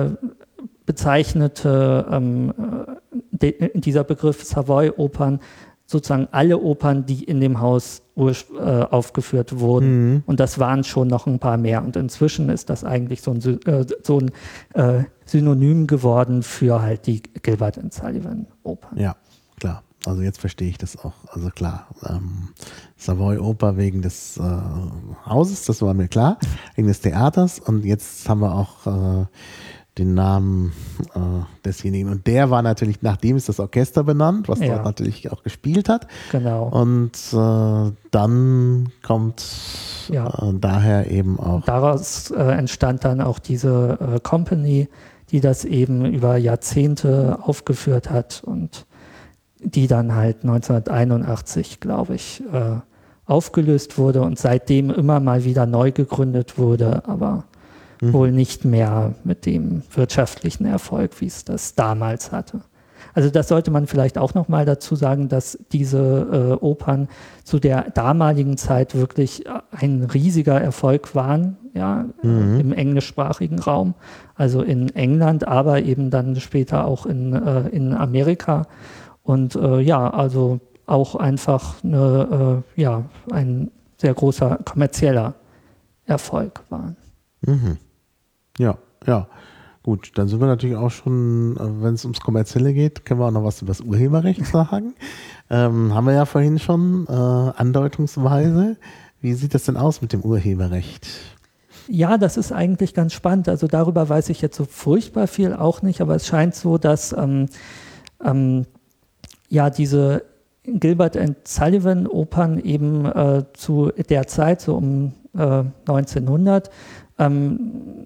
bezeichnete ähm, de, dieser Begriff Savoy-Opern sozusagen alle Opern, die in dem Haus äh, aufgeführt wurden. Mhm. Und das waren schon noch ein paar mehr. Und inzwischen ist das eigentlich so ein, äh, so ein äh, Synonym geworden für halt die Gilbert and Sullivan Opern. Ja, klar. Also jetzt verstehe ich das auch. Also klar, ähm, Savoy-Oper wegen des äh, Hauses, das war mir klar, wegen des Theaters. Und jetzt haben wir auch äh, den Namen äh, desjenigen. Und der war natürlich, nachdem ist das Orchester benannt, was Ja. dort natürlich auch gespielt hat. Genau. Und äh, dann kommt Ja. äh, daher eben auch. Daraus äh, entstand dann auch diese äh, Company, die das eben über Jahrzehnte aufgeführt hat und die dann halt neunzehnhunderteinundachtzig, glaube ich, äh, aufgelöst wurde und seitdem immer mal wieder neu gegründet wurde, aber mhm. wohl nicht mehr mit dem wirtschaftlichen Erfolg, wie es das damals hatte. Also das sollte man vielleicht auch noch mal dazu sagen, dass diese äh, Opern zu der damaligen Zeit wirklich ein riesiger Erfolg waren, ja, mhm. äh, im englischsprachigen Raum, also in England, aber eben dann später auch in, äh, in Amerika. Und äh, ja, also auch einfach eine, äh, ja, ein sehr großer kommerzieller Erfolg waren. Mhm. Ja, ja. Gut, dann sind wir natürlich auch schon, wenn es ums Kommerzielle geht, können wir auch noch was über das Urheberrecht sagen. ähm, haben wir ja vorhin schon äh, andeutungsweise. Wie sieht das denn aus mit dem Urheberrecht? Ja, das ist eigentlich ganz spannend. Also darüber weiß ich jetzt so furchtbar viel auch nicht, aber es scheint so, dass ähm, ähm, ja diese Gilbert and Sullivan Opern eben äh, zu der Zeit, so um äh, neunzehnhundert, ähm,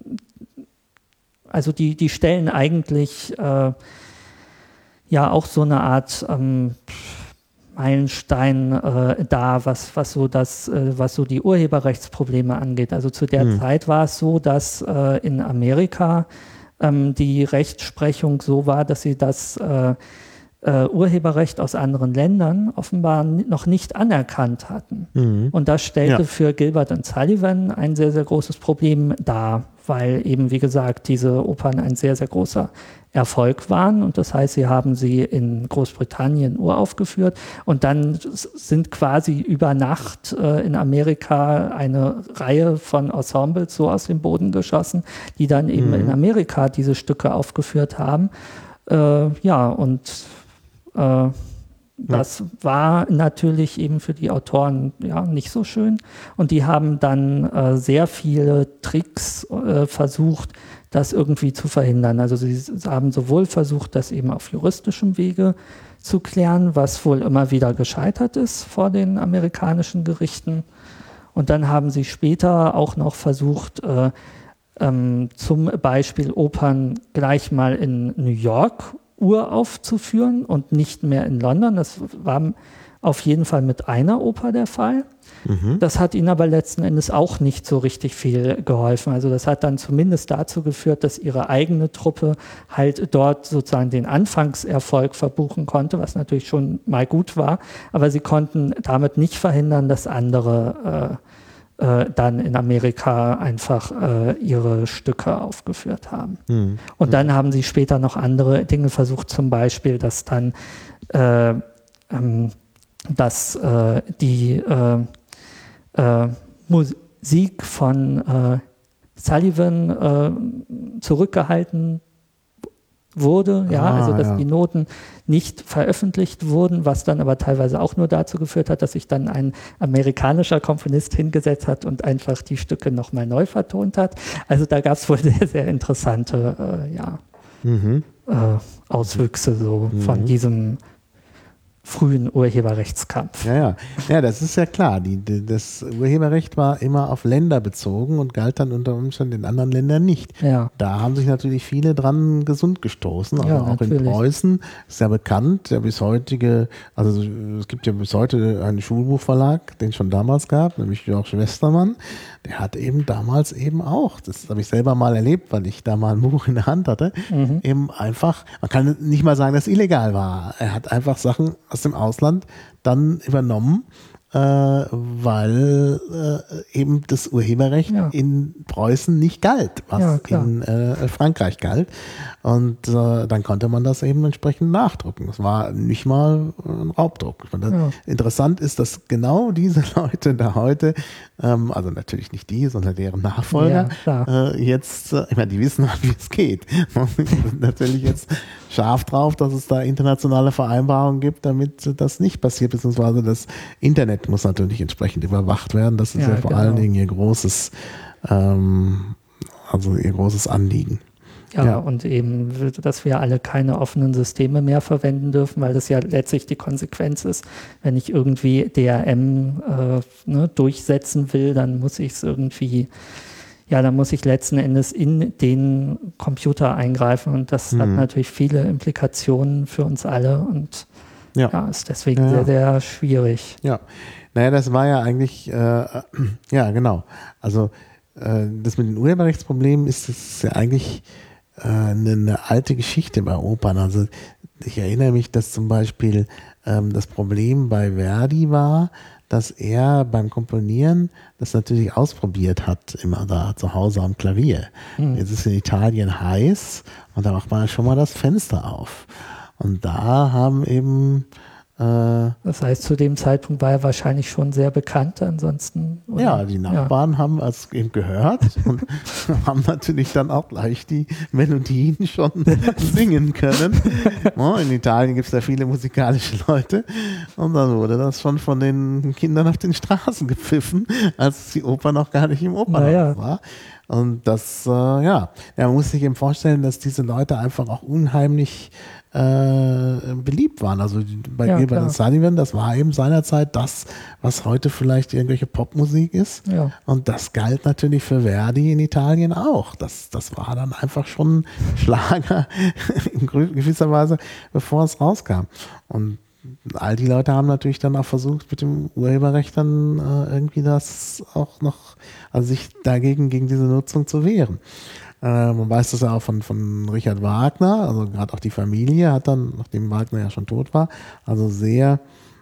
also die, die stellen eigentlich äh, ja auch so eine Art ähm, Meilenstein äh, dar, was, was, so das, äh, was so die Urheberrechtsprobleme angeht. Also zu der mhm. Zeit war es so, dass äh, in Amerika ähm, die Rechtsprechung so war, dass sie das äh, Uh, Urheberrecht aus anderen Ländern offenbar noch nicht anerkannt hatten. Mhm. Und das stellte ja. für Gilbert and Sullivan ein sehr, sehr großes Problem dar, weil eben, wie gesagt, diese Opern ein sehr, sehr großer Erfolg waren. Und das heißt, sie haben sie in Großbritannien uraufgeführt und dann sind quasi über Nacht äh, in Amerika eine Reihe von Ensembles so aus dem Boden geschossen, die dann eben mhm. in Amerika diese Stücke aufgeführt haben. Äh, ja, und Äh, das ja. war natürlich eben für die Autoren ja nicht so schön und die haben dann äh, sehr viele Tricks äh, versucht, das irgendwie zu verhindern. Also sie haben sowohl versucht, das eben auf juristischem Wege zu klären, was wohl immer wieder gescheitert ist vor den amerikanischen Gerichten, und dann haben sie später auch noch versucht, äh, ähm, zum Beispiel Opern gleich mal in New York uraufzuführen und nicht mehr in London. Das war auf jeden Fall mit einer Oper der Fall. Mhm. Das hat ihnen aber letzten Endes auch nicht so richtig viel geholfen. Also das hat dann zumindest dazu geführt, dass ihre eigene Truppe halt dort sozusagen den Anfangserfolg verbuchen konnte, was natürlich schon mal gut war, aber sie konnten damit nicht verhindern, dass andere äh, dann in Amerika einfach äh, ihre Stücke aufgeführt haben. Mhm. Und dann haben sie später noch andere Dinge versucht, zum Beispiel, dass dann äh, ähm, dass äh, die äh, äh, Musik von äh, Sullivan äh, zurückgehalten wurde, ja, ah, also dass ja. die Noten nicht veröffentlicht wurden, was dann aber teilweise auch nur dazu geführt hat, dass sich dann ein amerikanischer Komponist hingesetzt hat und einfach die Stücke nochmal neu vertont hat. Also da gab es wohl sehr, sehr interessante äh, ja, mhm. äh, Auswüchse so mhm. von diesem frühen Urheberrechtskampf. Ja, ja, ja, das ist ja klar. Die, die, das Urheberrecht war immer auf Länder bezogen und galt dann unter Umständen in anderen Ländern nicht. Ja. Da haben sich natürlich viele dran gesund gestoßen, also ja, auch natürlich. In Preußen ist ja bekannt, der bis heutige, also es gibt ja bis heute einen Schulbuchverlag, den es schon damals gab, nämlich Georg Westermann. Der hat eben damals eben auch, das habe ich selber mal erlebt, weil ich da mal ein Buch in der Hand hatte, mhm. eben einfach, man kann nicht mal sagen, dass es illegal war. Er hat einfach Sachen aus dem Ausland dann übernommen, äh, weil äh, eben das Urheberrecht ja. in Preußen nicht galt, was ja, in äh, Frankreich galt. Und äh, dann konnte man das eben entsprechend nachdrucken. Das war nicht mal ein Raubdruck. Das ja. Interessant ist, dass genau diese Leute da heute, ähm, also natürlich nicht die, sondern deren Nachfolger, ja, äh, jetzt, äh, ich meine, die wissen halt, wie es geht. Man ist natürlich jetzt scharf drauf, dass es da internationale Vereinbarungen gibt, damit das nicht passiert, beziehungsweise das Internet muss natürlich entsprechend überwacht werden. Das ist ja, ja vor genau. allen Dingen ihr großes, ähm, also ihr großes Anliegen. Ja, Ja. und eben, dass wir alle keine offenen Systeme mehr verwenden dürfen, weil das ja letztlich die Konsequenz ist, wenn ich irgendwie D R M äh, ne, durchsetzen will, dann muss ich es irgendwie, ja, dann muss ich letzten Endes in den Computer eingreifen und das Mhm. hat natürlich viele Implikationen für uns alle und Ja. ja, ist deswegen Ja, ja. sehr, sehr schwierig. Ja, naja, das war ja eigentlich, äh, ja, genau. Also äh, das mit den Urheberrechtsproblemen ist, das ist ja eigentlich äh, eine, eine alte Geschichte bei Opern. Also ich erinnere mich, dass zum Beispiel ähm, das Problem bei Verdi war, dass er beim Komponieren das natürlich ausprobiert hat, immer da zu Hause am Klavier. Hm. Jetzt ist in Italien heiß und da macht man schon mal das Fenster auf. Und da haben eben äh, Das heißt, zu dem Zeitpunkt war er wahrscheinlich schon sehr bekannt, ansonsten. Oder? ja, die Nachbarn haben es eben gehört und haben natürlich dann auch gleich die Melodien schon singen können. Ja, in Italien gibt es da viele musikalische Leute und dann wurde das schon von den Kindern auf den Straßen gepfiffen, als die Oper noch gar nicht im Opernhaus Naja. war. Und das, äh, ja, ja, man muss sich eben vorstellen, dass diese Leute einfach auch unheimlich äh, beliebt waren. Also bei Ja, Gilbert klar. und Sullivan, das war eben seinerzeit das, was heute vielleicht irgendwelche Popmusik ist. Ja. Und das galt natürlich für Verdi in Italien auch. Das, das war dann einfach schon Schlager in gewisser Weise, bevor es rauskam. Und all die Leute haben natürlich dann auch versucht, mit dem Urheberrecht dann äh, irgendwie das auch noch, also sich dagegen, gegen diese Nutzung zu wehren. Äh, man weiß das ja auch von, von Richard Wagner, also gerade auch die Familie hat dann, nachdem Wagner ja schon tot war, also sehr,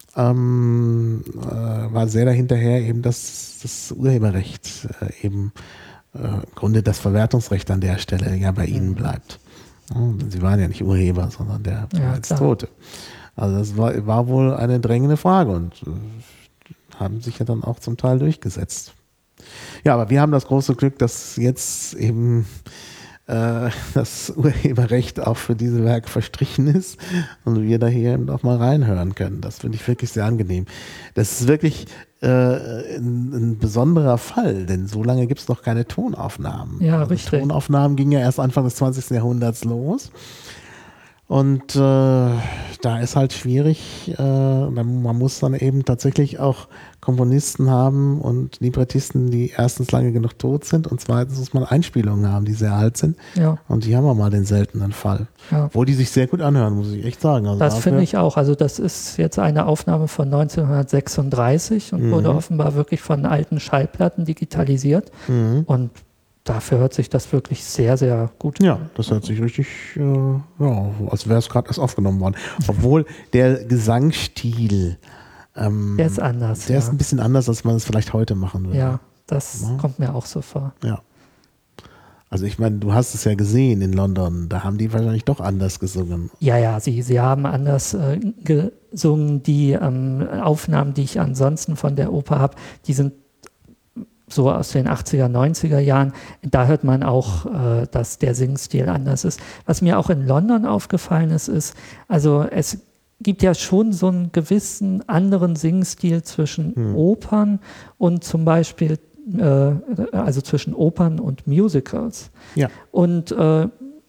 ähm, äh, war sehr dahinterher, eben dass das Urheberrecht äh, eben äh, im Grunde das Verwertungsrecht an der Stelle ja bei ihnen bleibt. Ja, sie waren ja nicht Urheber, sondern der Ja, als klar. Tote. Also das war, war wohl eine drängende Frage und äh, haben sich ja dann auch zum Teil durchgesetzt. Ja, aber wir haben das große Glück, dass jetzt eben äh, das Urheberrecht auch für diese Werke verstrichen ist und wir da hier eben auch mal reinhören können. Das finde ich wirklich sehr angenehm. Das ist wirklich äh, ein, ein besonderer Fall, denn so lange gibt es noch keine Tonaufnahmen. Ja, also richtig. Tonaufnahmen gingen ja erst Anfang des zwanzigsten Jahrhunderts los. Und äh, da ist halt schwierig, äh, man muss dann eben tatsächlich auch Komponisten haben und Librettisten, die erstens lange genug tot sind und zweitens muss man Einspielungen haben, die sehr alt sind. Ja. Und die haben wir mal den seltenen Fall. Ja. Obwohl die sich sehr gut anhören, muss ich echt sagen. Also Das dafür- finde ich auch. Also das ist jetzt eine Aufnahme von neunzehnhundertsechsunddreißig und Mhm. wurde offenbar wirklich von alten Schallplatten digitalisiert. Mhm. Und dafür hört sich das wirklich sehr, sehr gut Ja, an. das hört sich richtig, äh, ja, als wäre es gerade erst aufgenommen worden. Obwohl der Gesangsstil, ähm, Der ist anders. der ja. ist ein bisschen anders, als man es vielleicht heute machen würde. ja, das Ja. kommt mir auch so vor. Ja. Also ich meine, du hast es ja gesehen in London, da haben die wahrscheinlich doch anders gesungen. Ja, ja, sie, sie haben anders äh, gesungen. Die ähm, Aufnahmen, die ich ansonsten von der Oper habe, die sind so aus den achtziger, neunziger Jahren. Da hört man auch, äh, dass der Singstil anders ist. Was mir auch in London aufgefallen ist, ist, also es gibt ja schon so einen gewissen anderen Singstil zwischen Hm. Opern und zum Beispiel, äh, also zwischen Opern und Musicals. Ja. Und äh,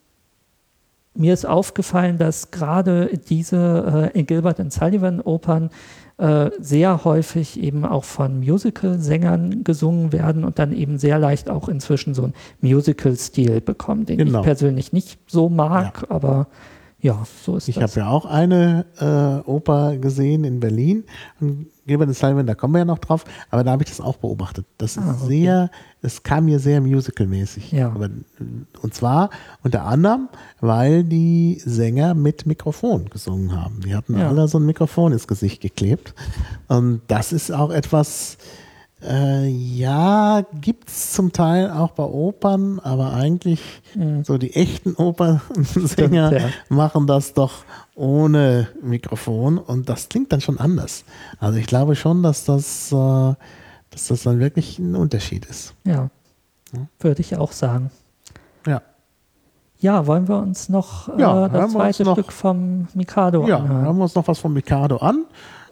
mir ist aufgefallen, dass gerade diese äh, Gilbert and Sullivan Opern äh, sehr häufig eben auch von Musical-Sängern gesungen werden und dann eben sehr leicht auch inzwischen so einen Musical-Stil bekommen, den Genau. ich persönlich nicht so mag, aber ja, so ist Ich das. habe ja auch eine äh, Oper gesehen in Berlin. Und Gilbert and Sullivan, da kommen wir ja noch drauf, aber da habe ich das auch beobachtet. Das ist Ah, okay. sehr, es kam mir sehr musicalmäßig. Ja. Aber, und zwar unter anderem, weil die Sänger mit Mikrofon gesungen haben. Die hatten Ja. alle so ein Mikrofon ins Gesicht geklebt. Und das ist auch etwas, äh, ja, gibt es zum Teil auch bei Opern, aber eigentlich Mhm. so die echten Opernsänger Stimmt, ja. machen das doch ohne Mikrofon und das klingt dann schon anders. Also ich glaube schon, dass das, äh, dass das dann wirklich ein Unterschied ist. Ja, Ja. würde ich auch sagen. Ja, Ja, wollen wir uns noch äh, Ja, hören das wir uns zweite noch- Stück vom Mikado ja anhören? hören wir uns noch was vom Mikado an.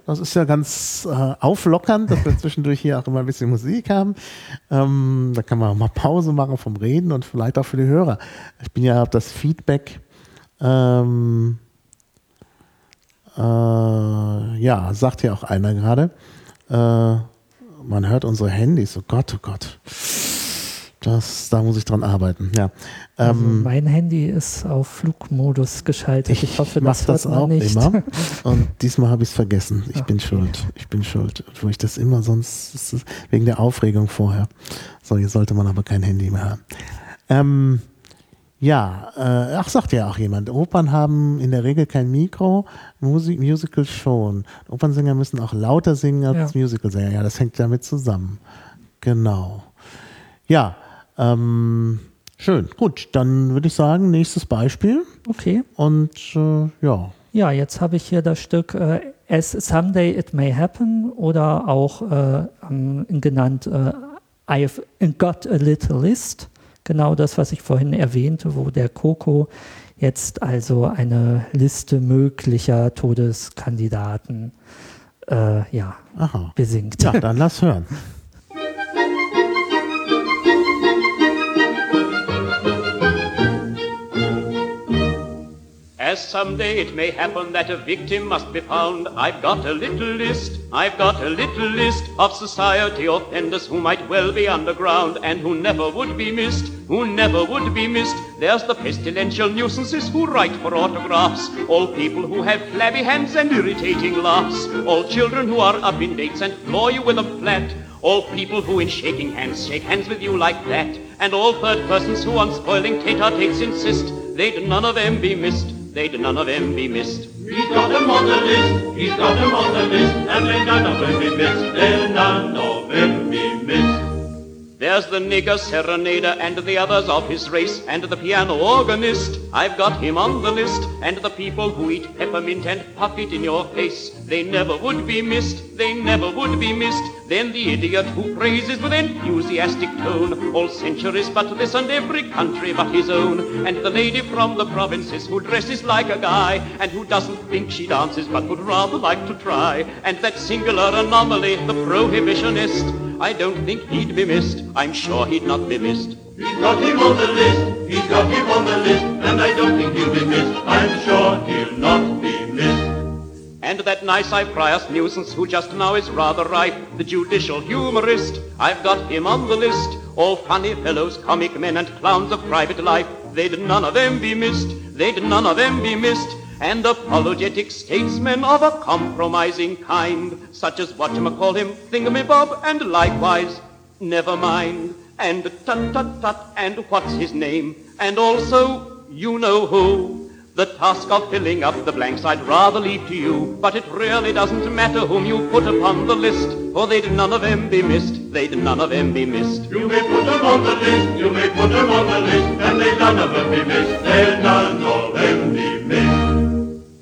das ist ja ganz äh, auflockernd, dass wir zwischendurch hier auch immer ein bisschen Musik haben. Ähm, da kann man auch mal Pause machen vom Reden und vielleicht auch für die Hörer. Ich bin ja auf das Feedback, ähm, äh, ja, sagt ja auch einer gerade, äh, man hört unsere Handys, oh Gott, oh Gott. Das, da muss ich dran arbeiten, ja. Also Ähm, mein Handy ist auf Flugmodus geschaltet. Ich, ich hoffe, mach das hört das man auch nicht. immer. Und diesmal habe ich es vergessen. Ich Ach, bin okay. schuld. Ich bin schuld. Wo ich das immer sonst, das ist wegen der Aufregung vorher. So, jetzt sollte man aber kein Handy mehr haben. Ähm, ja, äh, ach, sagt ja auch jemand. Opern haben in der Regel kein Mikro, Musik, Musical schon. Opernsänger müssen auch lauter singen als Ja. Musicalsänger. Ja, das hängt damit zusammen. Genau. Ja, ähm, schön. Gut, dann würde ich sagen, nächstes Beispiel. Okay. Und äh, ja, Ja, jetzt habe ich hier das Stück äh, As Someday It May Happen oder auch äh, ähm, genannt äh, I've Got a Little List. Genau das, was ich vorhin erwähnte, wo der Coco jetzt also eine Liste möglicher Todeskandidaten äh, ja, aha. besingt. Ja, dann lass hören. As someday it may happen that a victim must be found, I've got a little list, I've got a little list of society offenders who might well be underground and who never would be missed, who never would be missed. There's the pestilential nuisances who write for autographs, all people who have flabby hands and irritating laughs, all children who are up in dates and floor you with a flat, all people who in shaking hands shake hands with you like that, and all third persons who on spoiling tete-a-tetes insist, they'd none of them be missed. They'd none of them be missed. He's got them on the list, he's got them on the list, and they none of them be missed, they'll none of them be missed. There's the nigger serenader and the others of his race, and the piano organist, I've got him on the list, and the people who eat peppermint and puff it in your face, they never would be missed, they never would be missed. Then the idiot who praises with enthusiastic tone all centuries but this and every country but his own, and the lady from the provinces who dresses like a guy, and who doesn't think she dances but would rather like to try, and that singular anomaly, the prohibitionist, I don't think he'd be missed, I'm sure he'd not be missed. He's got him on the list, he's got him on the list, and I don't think he'll be missed, I'm sure he'll not be missed. And that nice Cyprius nuisance who just now is rather ripe, the judicial humorist, I've got him on the list. All funny fellows, comic men and clowns of private life, they'd none of them be missed, they'd none of them be missed. And apologetic statesmen of a compromising kind, such as whatchamacallhim, Thingamabob, and likewise, never mind. And tut-tut-tut, and what's his name, and also, you know who. The task of filling up the blanks I'd rather leave to you, but it really doesn't matter whom you put upon the list, for they'd none of them be missed, they'd none of them be missed. You may put them on the list, you may put them on the list, and they'll none of them be missed, they'll none of them be missed.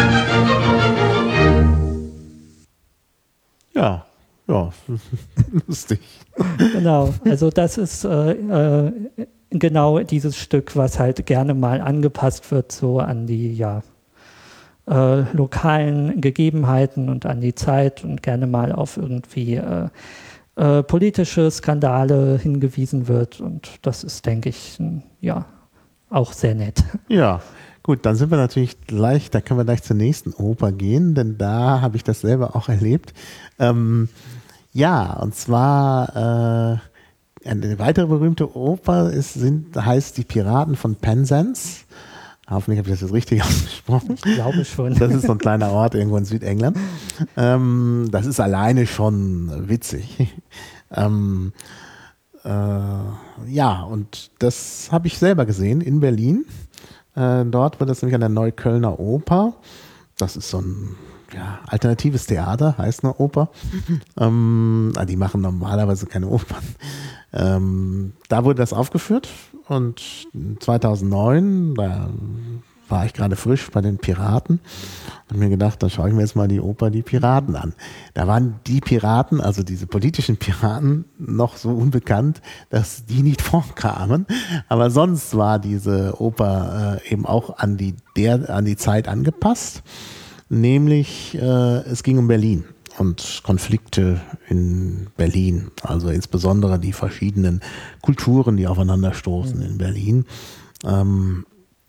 Ja, ja, lustig. Genau, also das ist äh, äh, genau dieses Stück, was halt gerne mal angepasst wird, so an die ja, äh, lokalen Gegebenheiten und an die Zeit und gerne mal auf irgendwie äh, äh, politische Skandale hingewiesen wird. Und das ist, denke ich, ja, auch sehr nett. Ja, gut, dann sind wir natürlich gleich, da können wir gleich zur nächsten Oper gehen, denn da habe ich das selber auch erlebt. Ähm, ja, und zwar äh, eine weitere berühmte Oper ist, sind, heißt Die Piraten von Penzance. Hoffentlich habe ich das jetzt richtig ausgesprochen. Ich glaube schon. Das ist so ein kleiner Ort irgendwo in Südengland. Ähm, das ist alleine schon witzig. ähm, äh, ja, und das habe ich selber gesehen in Berlin. Äh, dort wird das nämlich an der Neuköllner Oper. Das ist so ein ja, alternatives Theater, heißt eine Oper. ähm, die machen normalerweise keine Opern. Ähm, da wurde das aufgeführt und zweitausendneun, da war ich gerade frisch bei den Piraten und mir gedacht, da schaue ich mir jetzt mal die Oper Die Piraten an. Da waren die Piraten, also diese politischen Piraten, noch so unbekannt, dass die nicht vorkamen. Aber sonst war diese Oper äh, eben auch an die, der, an die Zeit angepasst. nämlich äh, es ging um Berlin und Konflikte in Berlin, also insbesondere die verschiedenen Kulturen, die aufeinanderstoßen mhm. in Berlin. Ähm,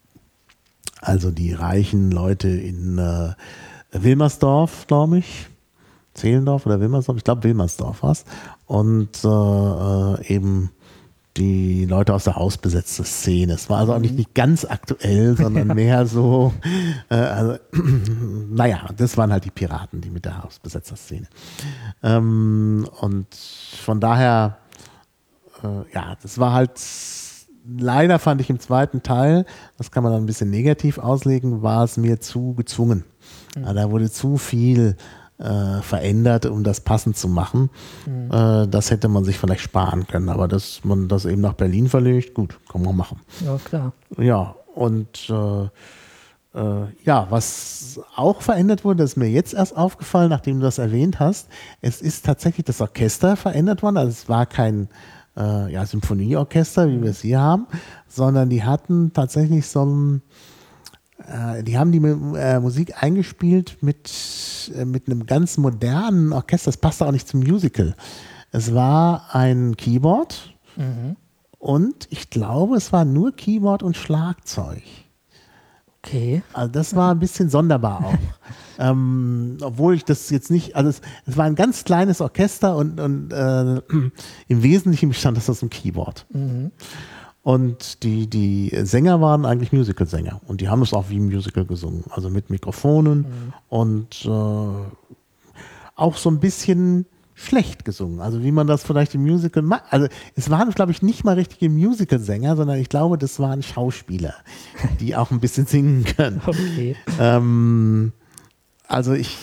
also die reichen Leute in äh, Wilmersdorf, glaube ich, Zehlendorf oder Wilmersdorf, ich glaube Wilmersdorf war es, und äh, eben die Leute aus der hausbesetzten Szene. Es war also auch nicht, nicht ganz aktuell, sondern ja. mehr so, äh, also, naja, das waren halt die Piraten, die mit der hausbesetzten Szene. Ähm, und von daher, äh, ja, das war halt, leider fand ich im zweiten Teil, das kann man dann ein bisschen negativ auslegen, war es mir zu gezwungen. Mhm. Also, da wurde zu viel Äh, verändert, um das passend zu machen. Mhm. Äh, das hätte man sich vielleicht sparen können, aber dass man das eben nach Berlin verlegt, gut, kann man machen. Ja, klar. Ja, und äh, äh, ja, was auch verändert wurde, das ist mir jetzt erst aufgefallen, nachdem du das erwähnt hast, es ist tatsächlich das Orchester verändert worden, also es war kein äh, ja, Symphonieorchester, wie wir es hier haben, sondern die hatten tatsächlich so ein Die haben die äh, Musik eingespielt mit, äh, mit einem ganz modernen Orchester. Das passte auch nicht zum Musical. Es war ein Keyboard mhm. und ich glaube, es war nur Keyboard und Schlagzeug. Okay. Also das war ein bisschen sonderbar auch. ähm, obwohl ich das jetzt nicht, also es, es war ein ganz kleines Orchester und, und äh, im Wesentlichen bestand das aus dem Keyboard. Mhm. Und die, die Sänger waren eigentlich Musical-Sänger. Und die haben es auch wie ein Musical gesungen. Also mit Mikrofonen mhm. und äh, auch so ein bisschen schlecht gesungen. Also wie man das vielleicht im Musical macht. Also es waren, glaube ich, nicht mal richtige Musical-Sänger, sondern ich glaube, das waren Schauspieler, die auch ein bisschen singen können. Okay. Ähm, also ich...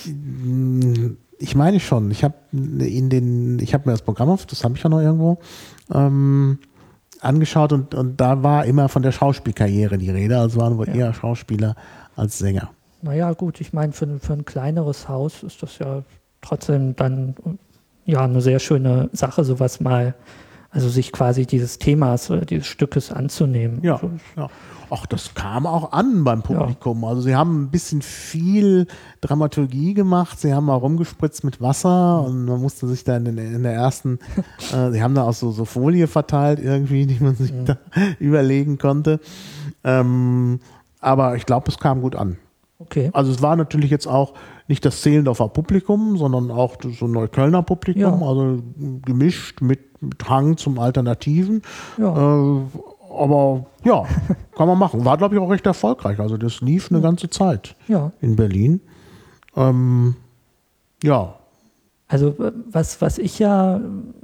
Ich meine schon. Ich habe in den, ich habe mir das Programm auf, das habe ich ja noch irgendwo, ähm, angeschaut und, und da war immer von der Schauspielkarriere die Rede, also waren wohl ja. eher Schauspieler als Sänger. Naja gut, ich meine, für, für ein kleineres Haus ist das ja trotzdem dann ja eine sehr schöne Sache, sowas mal, also sich quasi dieses Themas oder dieses Stückes anzunehmen. Ja, also, ja. Ach, das kam auch an beim Publikum. Ja. Also sie haben ein bisschen viel Dramaturgie gemacht, sie haben auch rumgespritzt mit Wasser und man musste sich da in, in der ersten, äh, sie haben da auch so, so Folie verteilt irgendwie, die man sich mhm. da überlegen konnte. Ähm, aber ich glaube, es kam gut an. Okay. Also es war natürlich jetzt auch nicht das Zehlendorfer Publikum, sondern auch so ein Neuköllner Publikum, ja. also gemischt mit, mit Hang zum Alternativen. Ja. Äh, aber ja, kann man machen. War, glaube ich, auch recht erfolgreich. Also das lief eine ganze Zeit ja. in Berlin. Ähm, ja. Also was, was ich ja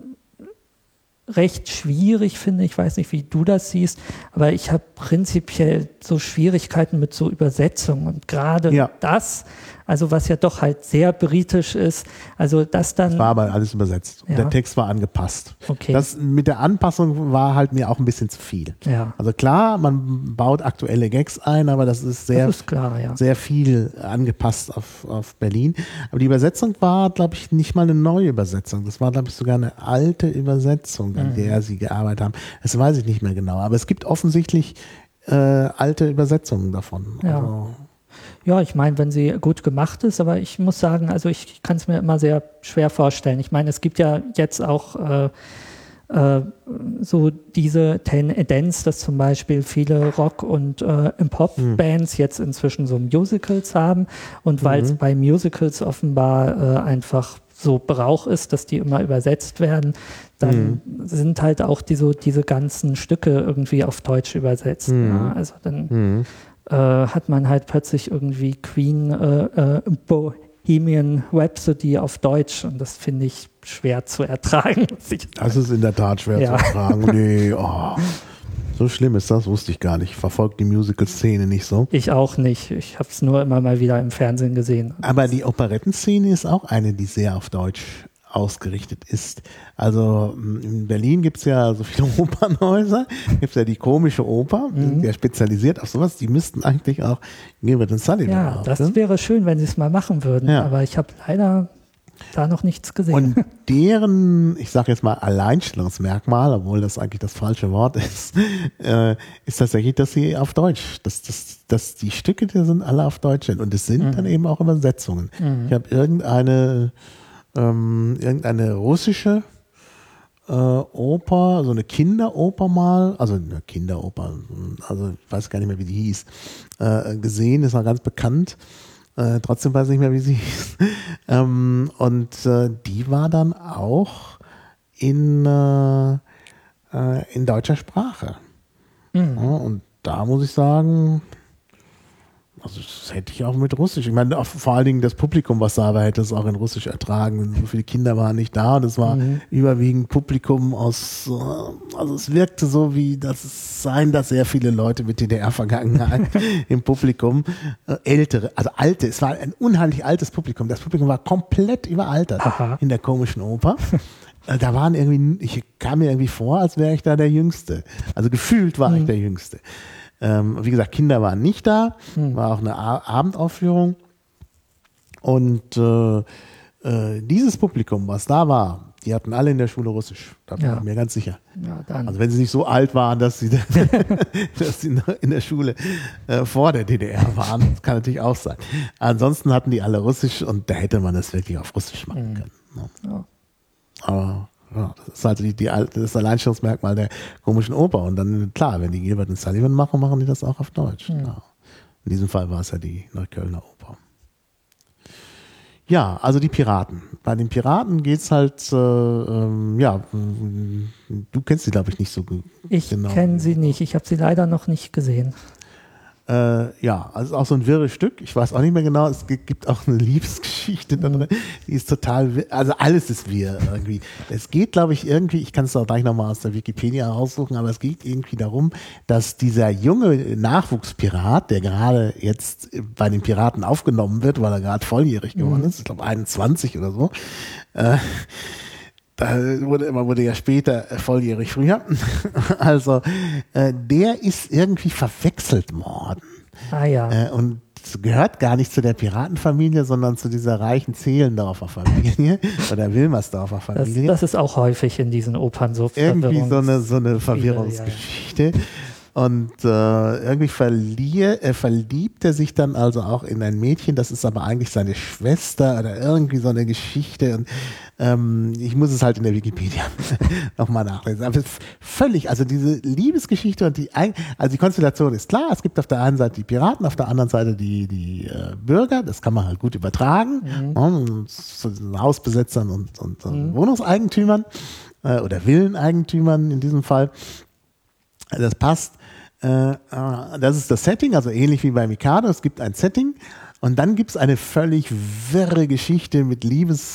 recht schwierig finde, ich weiß nicht, wie du das siehst, aber ich habe prinzipiell so Schwierigkeiten mit so Übersetzungen und gerade ja. das, also was ja doch halt sehr britisch ist, also das dann... Es war aber alles übersetzt. Ja. Der Text war angepasst. Okay. Das mit der Anpassung war halt mir auch ein bisschen zu viel. Ja. Also klar, man baut aktuelle Gags ein, aber das ist sehr, das ist klar, ja. sehr viel angepasst auf, auf Berlin. Aber die Übersetzung war, glaube ich, nicht mal eine neue Übersetzung. Das war, glaube ich, sogar eine alte Übersetzung, an mhm. der sie gearbeitet haben. Das weiß ich nicht mehr genau. Aber es gibt offensichtlich äh, alte Übersetzungen davon. Ja. Also, Ja, ich meine, wenn sie gut gemacht ist, aber ich muss sagen, also ich kann es mir immer sehr schwer vorstellen. Ich meine, es gibt ja jetzt auch äh, äh, so diese Tendenz, dass zum Beispiel viele Rock- und äh, Pop-Bands hm. jetzt inzwischen so Musicals haben und weil es mhm. bei Musicals offenbar äh, einfach so Brauch ist, dass die immer übersetzt werden, dann mhm. sind halt auch die, so, diese ganzen Stücke irgendwie auf Deutsch übersetzt. Mhm. Ja, also dann mhm. äh, hat man halt plötzlich irgendwie Queen äh, äh, Bohemian Rhapsody auf Deutsch und das finde ich schwer zu ertragen. Das ist in der Tat schwer ja. zu ertragen. Nee, oh. So schlimm ist das, wusste ich gar nicht. Ich verfolge die Musical-Szene nicht so. Ich auch nicht. Ich habe es nur immer mal wieder im Fernsehen gesehen. Aber die Operettenszene ist auch eine, die sehr auf Deutsch ausgerichtet ist. Also in Berlin gibt es ja so viele Opernhäuser, gibt es ja die Komische Oper, mhm. die ja spezialisiert auf sowas, die müssten eigentlich auch Gilbert und Sullivan Ja, haben. das wäre schön, wenn sie es mal machen würden, ja. aber ich habe leider da noch nichts gesehen. Und deren, ich sage jetzt mal Alleinstellungsmerkmal, obwohl das eigentlich das falsche Wort ist, äh, ist tatsächlich, dass sie auf Deutsch, dass, dass, dass die Stücke, die sind alle auf Deutsch sind. Und es sind mhm. dann eben auch Übersetzungen. Mhm. Ich habe irgendeine, ähm, irgendeine russische äh, Oper, so eine Kinderoper mal, also eine Kinderoper, also ich weiß gar nicht mehr, wie die hieß, äh, gesehen, ist noch ganz bekannt. Äh, trotzdem weiß ich nicht mehr, wie sie hieß. ähm, und äh, die war dann auch in, äh, äh, in deutscher Sprache. Mhm. Ja, und da muss ich sagen, also das hätte ich auch mit Russisch. Ich meine, auch vor allen Dingen das Publikum, was da war, hätte es auch in Russisch ertragen. So viele Kinder waren nicht da und es war mhm. überwiegend Publikum aus, also es wirkte so wie, dass es sein, dass sehr viele Leute mit D D R-Vergangenheit im Publikum, äh, ältere, also alte, es war ein unheimlich altes Publikum. Das Publikum war komplett überaltert Aha. in der komischen Oper. Da waren irgendwie, ich kam mir irgendwie vor, als wäre ich da der Jüngste. Also gefühlt war mhm. ich der Jüngste. Ähm, wie gesagt, Kinder waren nicht da, hm. war auch eine A- Abendaufführung und äh, äh, dieses Publikum, was da war, die hatten alle in der Schule Russisch, da bin ich ja. mir ganz sicher. Ja, dann. Also wenn sie nicht so alt waren, dass sie, dass sie in der Schule äh, vor der D D R waren, das kann natürlich auch sein. Ansonsten hatten die alle Russisch und da hätte man das wirklich auf Russisch machen hm. können. Ne? Ja. Aber ja, das ist halt die, die, das Alleinstellungsmerkmal der komischen Oper. Und dann, klar, wenn die Gilbert und Sullivan machen, machen die das auch auf Deutsch. Mhm. Ja. In diesem Fall war es ja die Neuköllner Oper. Ja, also die Piraten. Bei den Piraten geht es halt, äh, ähm, ja, du kennst sie, glaube ich, nicht so gut. Ich genau. kenne sie nicht. Ich habe sie leider noch nicht gesehen. Äh, ja, also auch so ein wirres Stück. Ich weiß auch nicht mehr genau. Es gibt auch eine Liebesgeschichte da drin. Die ist total, wirr. Also alles ist wirr irgendwie. Es geht, glaube ich, irgendwie, ich kann es auch gleich nochmal aus der Wikipedia raussuchen, aber es geht irgendwie darum, dass dieser junge Nachwuchspirat, der gerade jetzt bei den Piraten aufgenommen wird, weil er gerade volljährig geworden mhm. ist, ich glaube einundzwanzig oder so, äh, da wurde, man wurde ja später volljährig früher. Also äh, der ist irgendwie verwechselt worden. Ah ja. Äh, und gehört gar nicht zu der Piratenfamilie, sondern zu dieser reichen Zehlendorfer Familie oder Wilmersdorfer Familie. Das, das ist auch häufig in diesen Opern so. Irgendwie so eine, so eine Verwirrungsgeschichte. Ja. Und äh, irgendwie verlier, äh, verliebt er sich dann also auch in ein Mädchen, das ist aber eigentlich seine Schwester oder irgendwie so eine Geschichte. Und ähm, ich muss es halt in der Wikipedia nochmal nachlesen. Aber es ist völlig, also diese Liebesgeschichte und die, also die Konstellation ist klar, es gibt auf der einen Seite die Piraten, auf der anderen Seite die, die äh, Bürger, das kann man halt gut übertragen, mhm. ja, zu Hausbesetzern und, und, und mhm. Wohnungseigentümern äh, oder Villeneigentümern in diesem Fall. Das passt. Das ist das Setting, also ähnlich wie bei Mikado. Es gibt ein Setting und dann gibt es eine völlig wirre Geschichte mit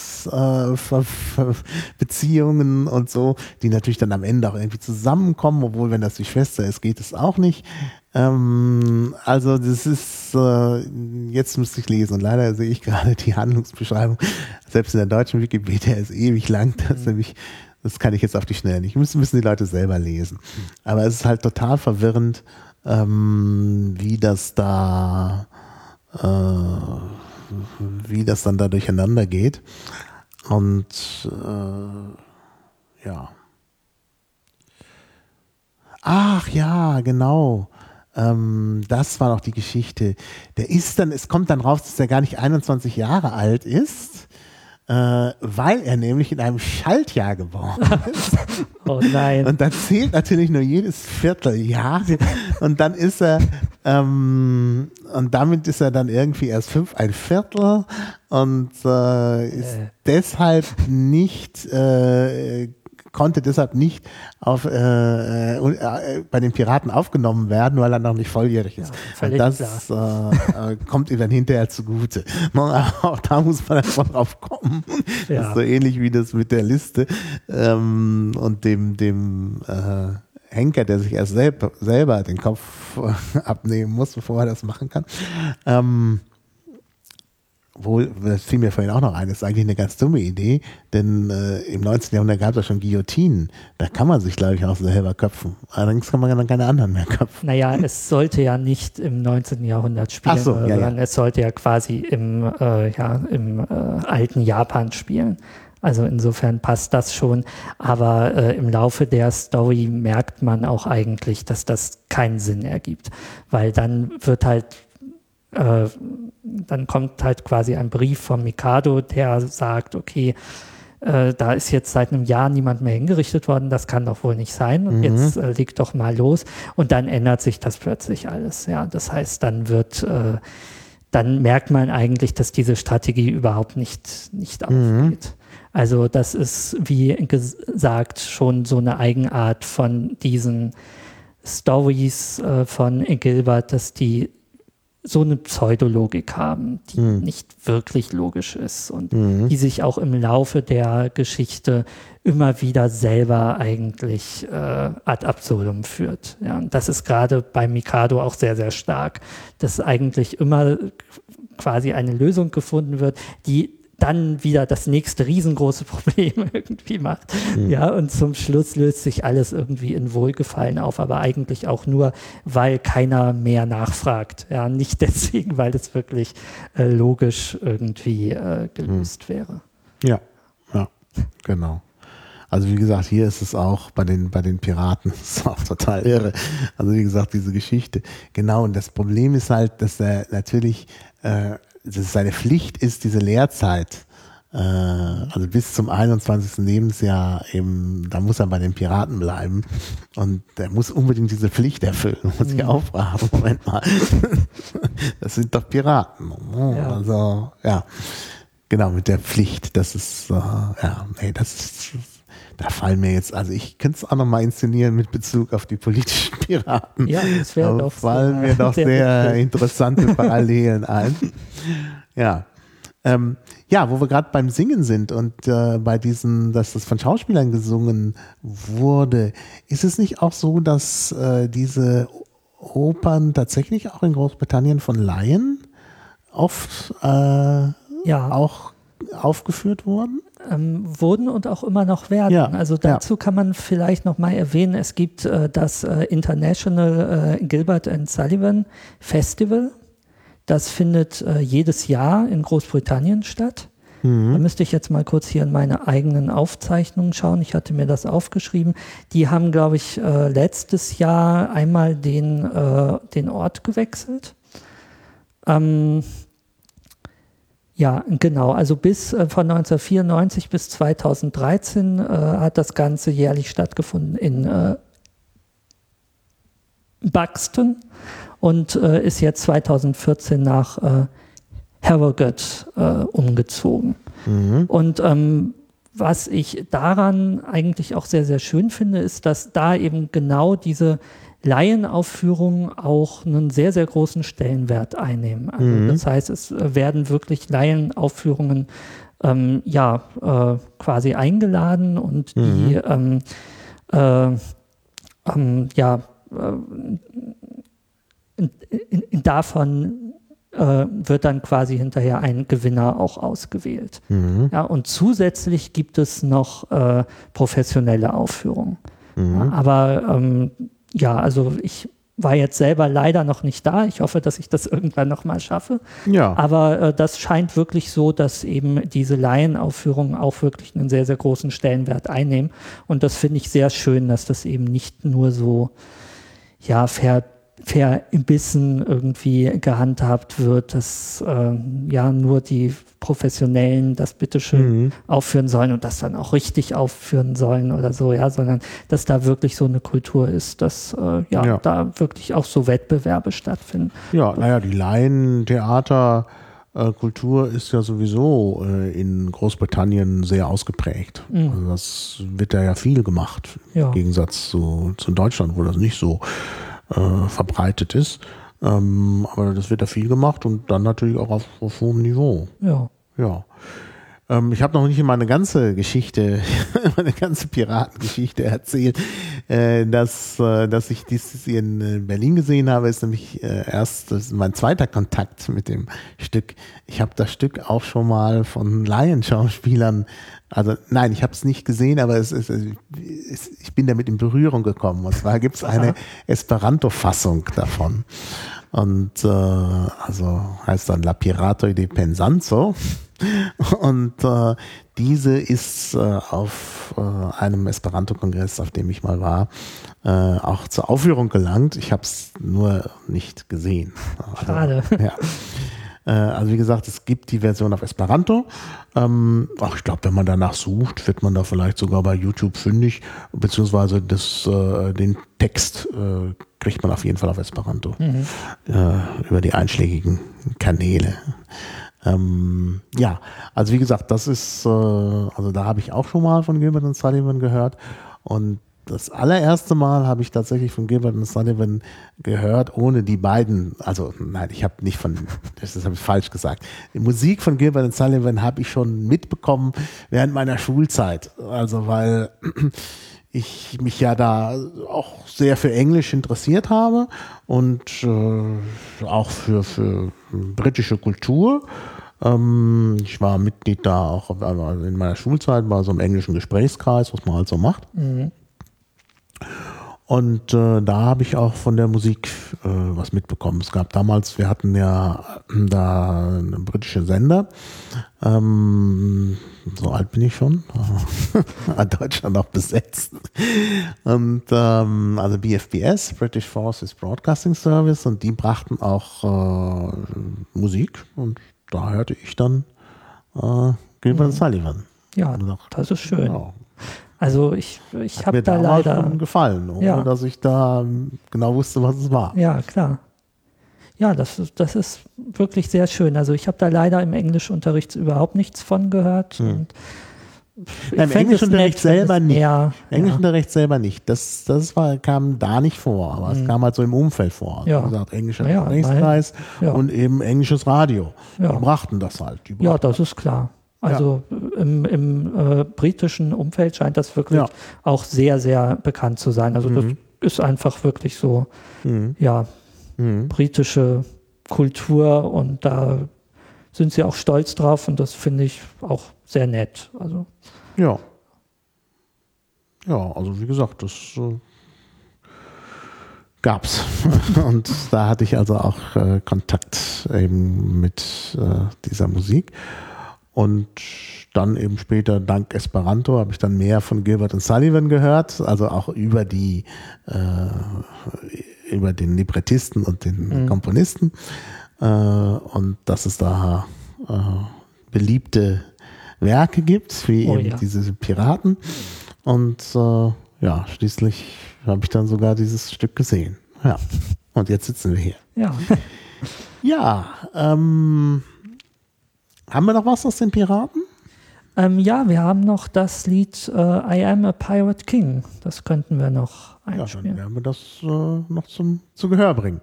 Liebesbeziehungen äh, und so, die natürlich dann am Ende auch irgendwie zusammenkommen, obwohl, wenn das die Schwester ist, geht es auch nicht. Ähm, also das ist, äh, jetzt müsste ich lesen und leider sehe ich gerade die Handlungsbeschreibung, selbst in der deutschen Wikipedia ist ewig lang, das ist nämlich Das kann ich jetzt auf die Schnelle nicht. Müssen, müssen die Leute selber lesen. Aber es ist halt total verwirrend, ähm, wie das da, äh, wie das dann da durcheinander geht. Und äh, ja. Ach ja, genau. Ähm, das war noch die Geschichte. Der ist dann, es kommt dann raus, dass er gar nicht einundzwanzig Jahre alt ist. Äh, weil er nämlich in einem Schaltjahr geboren ist. Oh nein. Und dann zählt natürlich nur jedes Vierteljahr. Und dann ist er, ähm, und damit ist er dann irgendwie erst fünf, ein Viertel und äh, ist äh. deshalb nicht, äh, konnte deshalb nicht auf, äh, äh, bei den Piraten aufgenommen werden, weil er noch nicht volljährig ist. Ja, und das äh, kommt ihm dann hinterher zugute. Auch da muss man dann drauf kommen. Ja. Das ist so ähnlich wie das mit der Liste ähm, und dem, dem äh, Henker, der sich erst selb, selber den Kopf abnehmen muss, bevor er das machen kann. Ähm, Obwohl, das fiel mir vorhin auch noch ein, das ist eigentlich eine ganz dumme Idee, denn äh, im neunzehnten Jahrhundert gab es ja schon Guillotinen. Da kann man sich, glaube ich, auch selber köpfen. Allerdings kann man ja dann keine anderen mehr köpfen. Naja, es sollte ja nicht im neunzehnten Jahrhundert spielen, Ach so, ja, sondern ja. es sollte ja quasi im, äh, ja, im äh, alten Japan spielen. Also insofern passt das schon. Aber äh, im Laufe der Story merkt man auch eigentlich, dass das keinen Sinn ergibt. Weil dann wird halt Äh, dann kommt halt quasi ein Brief vom Mikado, der sagt, okay, äh, da ist jetzt seit einem Jahr niemand mehr hingerichtet worden, das kann doch wohl nicht sein und Mhm. jetzt äh, leg doch mal los und dann ändert sich das plötzlich alles. Ja, das heißt, dann wird, äh, dann merkt man eigentlich, dass diese Strategie überhaupt nicht, nicht aufgeht. Also das ist, wie gesagt, schon so eine Eigenart von diesen Stories äh, von Gilbert, dass die so eine Pseudologik haben, die Mhm. nicht wirklich logisch ist und Mhm. die sich auch im Laufe der Geschichte immer wieder selber eigentlich äh, ad absurdum führt. Ja, und das ist gerade bei Mikado auch sehr, sehr stark, dass eigentlich immer quasi eine Lösung gefunden wird, die dann wieder das nächste riesengroße Problem irgendwie macht. Mhm. Ja, und zum Schluss löst sich alles irgendwie in Wohlgefallen auf, aber eigentlich auch nur, weil keiner mehr nachfragt. Ja, nicht deswegen, weil es wirklich äh, logisch irgendwie äh, gelöst mhm. wäre. Ja, ja, genau. Also wie gesagt, hier ist es auch bei den, bei den Piraten, das ist auch total irre. Also wie gesagt, diese Geschichte. Genau, und das Problem ist halt, dass er natürlich äh, dass es seine Pflicht ist, diese Lehrzeit, äh, also bis zum einundzwanzigsten Lebensjahr eben, da muss er bei den Piraten bleiben und er muss unbedingt diese Pflicht erfüllen. Man muss sich aufraten, Moment mal, das sind doch Piraten. Ja. Also, ja, genau, mit der Pflicht, das ist, äh, ja, nee, das ist, da fallen mir jetzt, also ich könnte es auch nochmal inszenieren mit Bezug auf die politischen Piraten. Ja, das wäre doch fallen mir doch sehr, sehr interessante Parallelen ein. Ja. Ähm, ja, wo wir gerade beim Singen sind und äh, bei diesen, dass das von Schauspielern gesungen wurde, ist es nicht auch so, dass äh, diese Opern tatsächlich auch in Großbritannien von Laien oft äh, ja. auch aufgeführt wurden? Ähm, wurden und auch immer noch werden. Ja, also dazu ja. kann man vielleicht noch mal erwähnen, es gibt äh, das äh, International äh, Gilbert and Sullivan Festival. Das findet äh, jedes Jahr in Großbritannien statt. Mhm. Da müsste ich jetzt mal kurz hier in meine eigenen Aufzeichnungen schauen. Ich hatte mir das aufgeschrieben. Die haben, glaube ich, äh, letztes Jahr einmal den, äh, den Ort gewechselt. Ähm, Ja, genau. Also bis äh, von neunzehnhundertvierundneunzig bis zweitausenddreizehn äh, hat das Ganze jährlich stattgefunden in äh, Buxton und äh, ist jetzt zweitausendvierzehn nach äh, Harrogate äh, umgezogen. Mhm. Und ähm, was ich daran eigentlich auch sehr, sehr schön finde, ist, dass da eben genau diese Laienaufführungen auch einen sehr, sehr großen Stellenwert einnehmen. Also mhm. das heißt, es werden wirklich Laienaufführungen ähm, ja, äh, quasi eingeladen und mhm. die ähm, äh, ähm, ja, äh, in, in, in davon äh, wird dann quasi hinterher ein Gewinner auch ausgewählt. Mhm. Ja, und zusätzlich gibt es noch äh, professionelle Aufführungen. Mhm. Ja, aber ähm, ja, also ich war jetzt selber leider noch nicht da. Ich hoffe, dass ich das irgendwann noch mal schaffe. Ja. Aber äh, das scheint wirklich so, dass eben diese Laienaufführungen auch wirklich einen sehr, sehr großen Stellenwert einnehmen. Und das finde ich sehr schön, dass das eben nicht nur so, ja, ver verbissen irgendwie gehandhabt wird, dass äh, ja nur die Professionellen das bitteschön mhm. aufführen sollen und das dann auch richtig aufführen sollen oder so, ja, sondern dass da wirklich so eine Kultur ist, dass äh, ja, ja da wirklich auch so Wettbewerbe stattfinden. Ja, naja, die Laientheaterkultur ist ja sowieso äh, in Großbritannien sehr ausgeprägt. Mhm. Also das wird da ja viel gemacht, ja. im Gegensatz zu, zu Deutschland, wo das nicht so Äh, verbreitet ist. Ähm, aber das wird da viel gemacht und dann natürlich auch auf, auf hohem Niveau. Ja. Ja. Ähm, ich habe noch nicht meine ganze Geschichte, meine ganze Piratengeschichte erzählt. Äh, dass, äh, dass ich dieses in Berlin gesehen habe, ist nämlich äh, erst das ist mein zweiter Kontakt mit dem Stück. Ich habe das Stück auch schon mal von Laienschauspielern, also nein, ich habe es nicht gesehen, aber es ist, es, ich bin damit in Berührung gekommen. Und zwar gibt es eine Esperanto-Fassung davon. Und äh, also heißt dann La Piratoj de Penzance. Und äh, diese ist äh, auf äh, einem Esperanto-Kongress, auf dem ich mal war, äh, auch zur Aufführung gelangt. Ich habe es nur nicht gesehen. Also, Schade. Ja. Äh, also wie gesagt, es gibt die Version auf Esperanto. Ähm, ach, ich glaube, wenn man danach sucht, wird man da vielleicht sogar bei YouTube fündig, beziehungsweise das, äh, den Text äh, kriegt man auf jeden Fall auf Esperanto mhm. äh, über die einschlägigen Kanäle. Ähm, ja, also wie gesagt, das ist, äh, also da habe ich auch schon mal von Gilbert und Sullivan gehört und das allererste Mal habe ich tatsächlich von Gilbert und Sullivan gehört, ohne die beiden, also nein, ich habe nicht von, das habe ich falsch gesagt, die Musik von Gilbert und Sullivan habe ich schon mitbekommen während meiner Schulzeit, also weil ich mich ja da auch sehr für Englisch interessiert habe und äh, auch für, für britische Kultur. Ähm, ich war Mitglied da auch also in meiner Schulzeit bei so einem englischen Gesprächskreis, was man halt so macht. Mhm. Und äh, da habe ich auch von der Musik äh, was mitbekommen. Es gab damals, wir hatten ja da einen britischen Sender, ähm, so alt bin ich schon, Deutschland auch besetzt. Und ähm, also B F B S, British Forces Broadcasting Service, und die brachten auch äh, Musik und da hörte ich dann äh, Gilbert mhm. Sullivan. Ja, dachte, das ist schön. Ja. Also ich, ich habe da mir leider schon gefallen, ohne ja. dass ich da genau wusste, was es war. Ja, klar. Ja, das, das ist wirklich sehr schön. Also ich habe da leider im Englischunterricht überhaupt nichts von gehört. Hm. Und ja, Im Englischunterricht selber nicht. Mehr, Im Englischunterricht ja. selber nicht. Das, das war, kam da nicht vor, aber hm. es kam halt so im Umfeld vor. Ja. Wie gesagt, englischer ja, Gesprächskreis ja. und eben englisches Radio. Ja. Die brachten das halt. Die brachten ja, das ist klar. Also ja. im, im äh, britischen Umfeld scheint das wirklich ja. auch sehr, sehr bekannt zu sein. Also mhm. das ist einfach wirklich so, mhm. ja, mhm. britische Kultur und da sind sie auch stolz drauf und das finde ich auch sehr nett. Also ja. Ja, also wie gesagt, das äh, gab's. Und da hatte ich also auch äh, Kontakt eben mit äh, dieser Musik. Und dann eben später, dank Esperanto, habe ich dann mehr von Gilbert und Sullivan gehört, also auch über die, äh, über den Librettisten und den mhm. Komponisten. Äh, und dass es da äh, beliebte Werke gibt, wie oh, eben ja. diese Piraten. Und äh, ja, schließlich habe ich dann sogar dieses Stück gesehen. Ja. Und jetzt sitzen wir hier. Ja. Ja, ähm, haben wir noch was aus den Piraten? Ähm, ja, wir haben noch das Lied äh, I Am a Pirate King. Das könnten wir noch einspielen. Ja, dann werden wir das äh, noch zum, zu Gehör bringen.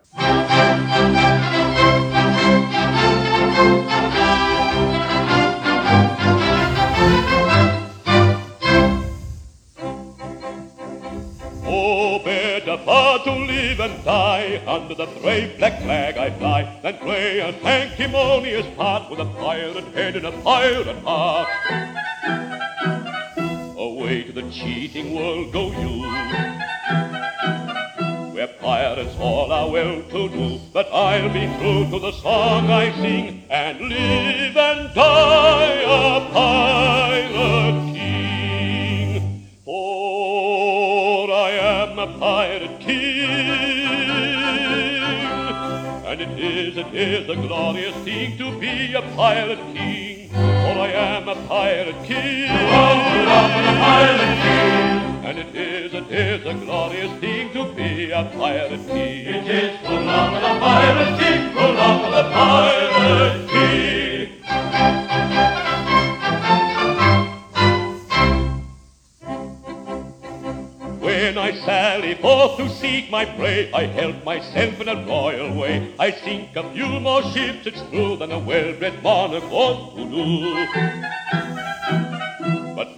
Oh, better far to live and die under the brave black flag I fly than play a sanctimonious part with a pirate head and a pirate heart. Away to the cheating world go you, where pirates all are well to do. But I'll be true to the song I sing and live and die a pirate king. For I am a pirate king, and it is, it is a glorious thing to be a pirate king. For I am a pirate king, oh, I'm a pirate king, and it is, it is a glorious thing to be a pirate king. It is full of a pirate king, full of a pirate king. When I sally forth to seek my prey, I help myself in a royal way. I sink a few more ships, it's true, than a well-bred monarch ought to do.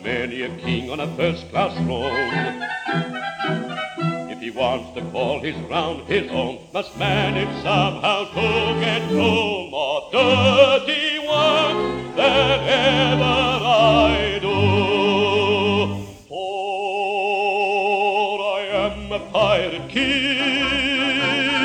many a king on a first-class throne. If he wants to call his round his own, must manage somehow to get through more dirty work than ever I do. For I am a pirate king,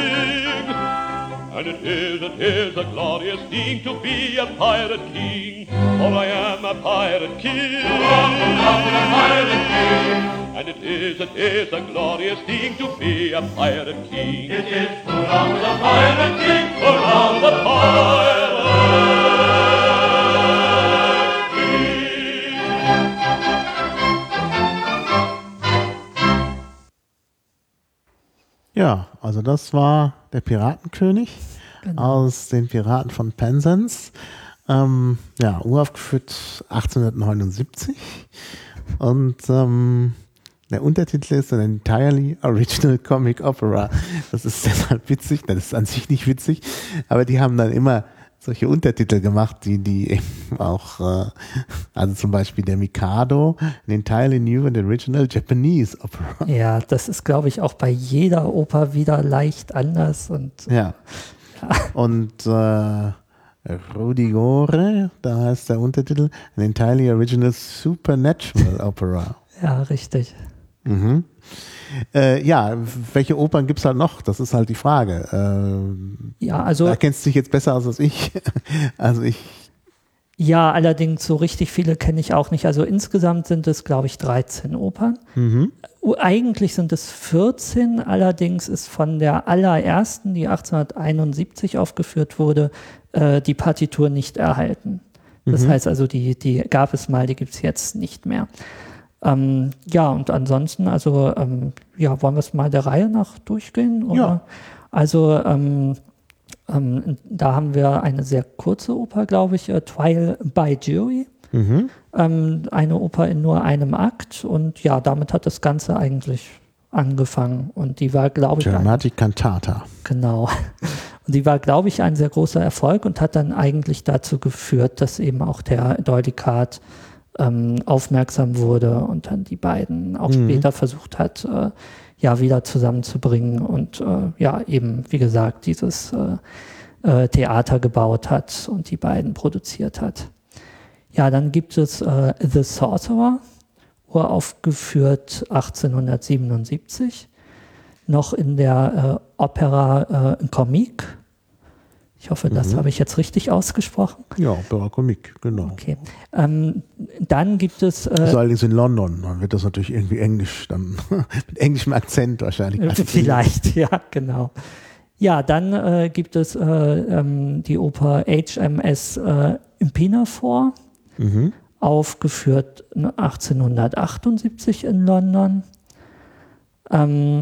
and it is, it is a glorious thing to be a pirate king. For I am a pirate king, a pirate king. And it is, it is a glorious thing to be a pirate king. It is hurrah the pirate king, hurrah the pirate king. Ja, also das war der Piratenkönig genau. aus den Piraten von Penzance. Ähm, ja, uraufgeführt achtzehnhundertneunundsiebzig. Und ähm, der Untertitel ist ein Entirely Original Comic Opera. Das ist deshalb witzig, das ist an sich nicht witzig, aber die haben dann immer solche Untertitel gemacht, die die eben auch, äh, also zum Beispiel der Mikado, an Entirely New and Original Japanese Opera. Ja, das ist, glaube ich, auch bei jeder Oper wieder leicht anders. Und ja. ja. Und äh, Rudigore, da heißt der Untertitel, an Entirely Original Supernatural Opera. Ja, richtig. Mhm. Äh, ja, welche Opern gibt es halt noch? Das ist halt die Frage. Äh, ja, also. Da kennst du dich jetzt besser aus als ich. Also ich. Ja, allerdings so richtig viele kenne ich auch nicht. Also insgesamt sind es, glaube ich, dreizehn Opern. Mhm. Eigentlich sind es vierzehn, allerdings ist von der allerersten, die achtzehnhunderteinundsiebzig aufgeführt wurde, äh, die Partitur nicht erhalten. Das mhm. heißt also, die, die gab es mal, die gibt es jetzt nicht mehr. Ähm, ja, und ansonsten, also, ähm, ja, wollen wir es mal der Reihe nach durchgehen? Oder? Ja. Also, ähm, ähm, da haben wir eine sehr kurze Oper, glaube ich, äh, Trial by Jury. Mhm. Ähm, eine Oper in nur einem Akt. Und ja, damit hat das Ganze eigentlich angefangen. Und die war, glaube ich. Dramatic Cantata. Genau. Und die war, glaube ich, ein sehr großer Erfolg und hat dann eigentlich dazu geführt, dass eben auch der Deulicat Ähm, aufmerksam wurde und dann die beiden auch mhm. später versucht hat, äh, ja, wieder zusammenzubringen und äh, ja, eben, wie gesagt, dieses äh, äh, Theater gebaut hat und die beiden produziert hat. Ja, dann gibt es äh, The Sorcerer, uraufgeführt achtzehnhundertsiebenundsiebzig, noch in der äh, Opera äh, Comique. Ich hoffe, das mhm. habe ich jetzt richtig ausgesprochen. Ja, Opera Comique, genau. Okay. Ähm, dann gibt es... Äh, das ist allerdings in London, dann wird das natürlich irgendwie englisch, dann mit englischem Akzent wahrscheinlich. Vielleicht, ja, genau. Ja, dann äh, gibt es äh, ähm, die Oper H M S äh, Pinafore, mhm. aufgeführt achtzehnhundertachtundsiebzig in London. Ähm,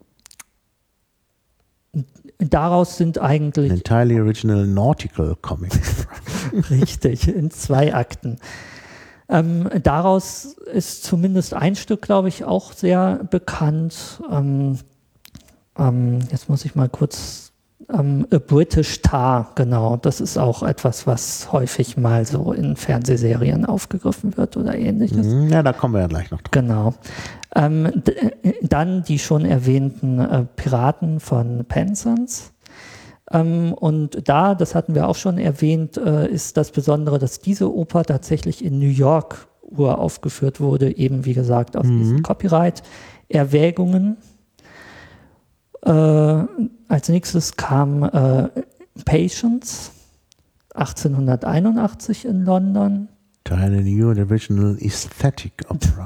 Daraus sind eigentlich... An entirely original nautical comic. Richtig, in zwei Akten. Ähm, daraus ist zumindest ein Stück, glaube ich, auch sehr bekannt. Ähm, ähm, jetzt muss ich mal kurz... Ähm, A British Tar, genau. Das ist auch etwas, was häufig mal so in Fernsehserien aufgegriffen wird oder ähnliches. Ja, da kommen wir ja gleich noch drauf. Genau. Ähm, d- dann die schon erwähnten äh, Piraten von Penzance. Ähm, und da, das hatten wir auch schon erwähnt, äh, ist das Besondere, dass diese Oper tatsächlich in New York uraufgeführt wurde, eben wie gesagt aus mhm. diesen Copyright-Erwägungen. Äh, als nächstes kam äh, Patience, achtzehnhunderteinundachtzig in London. Eine new and original aesthetic opera.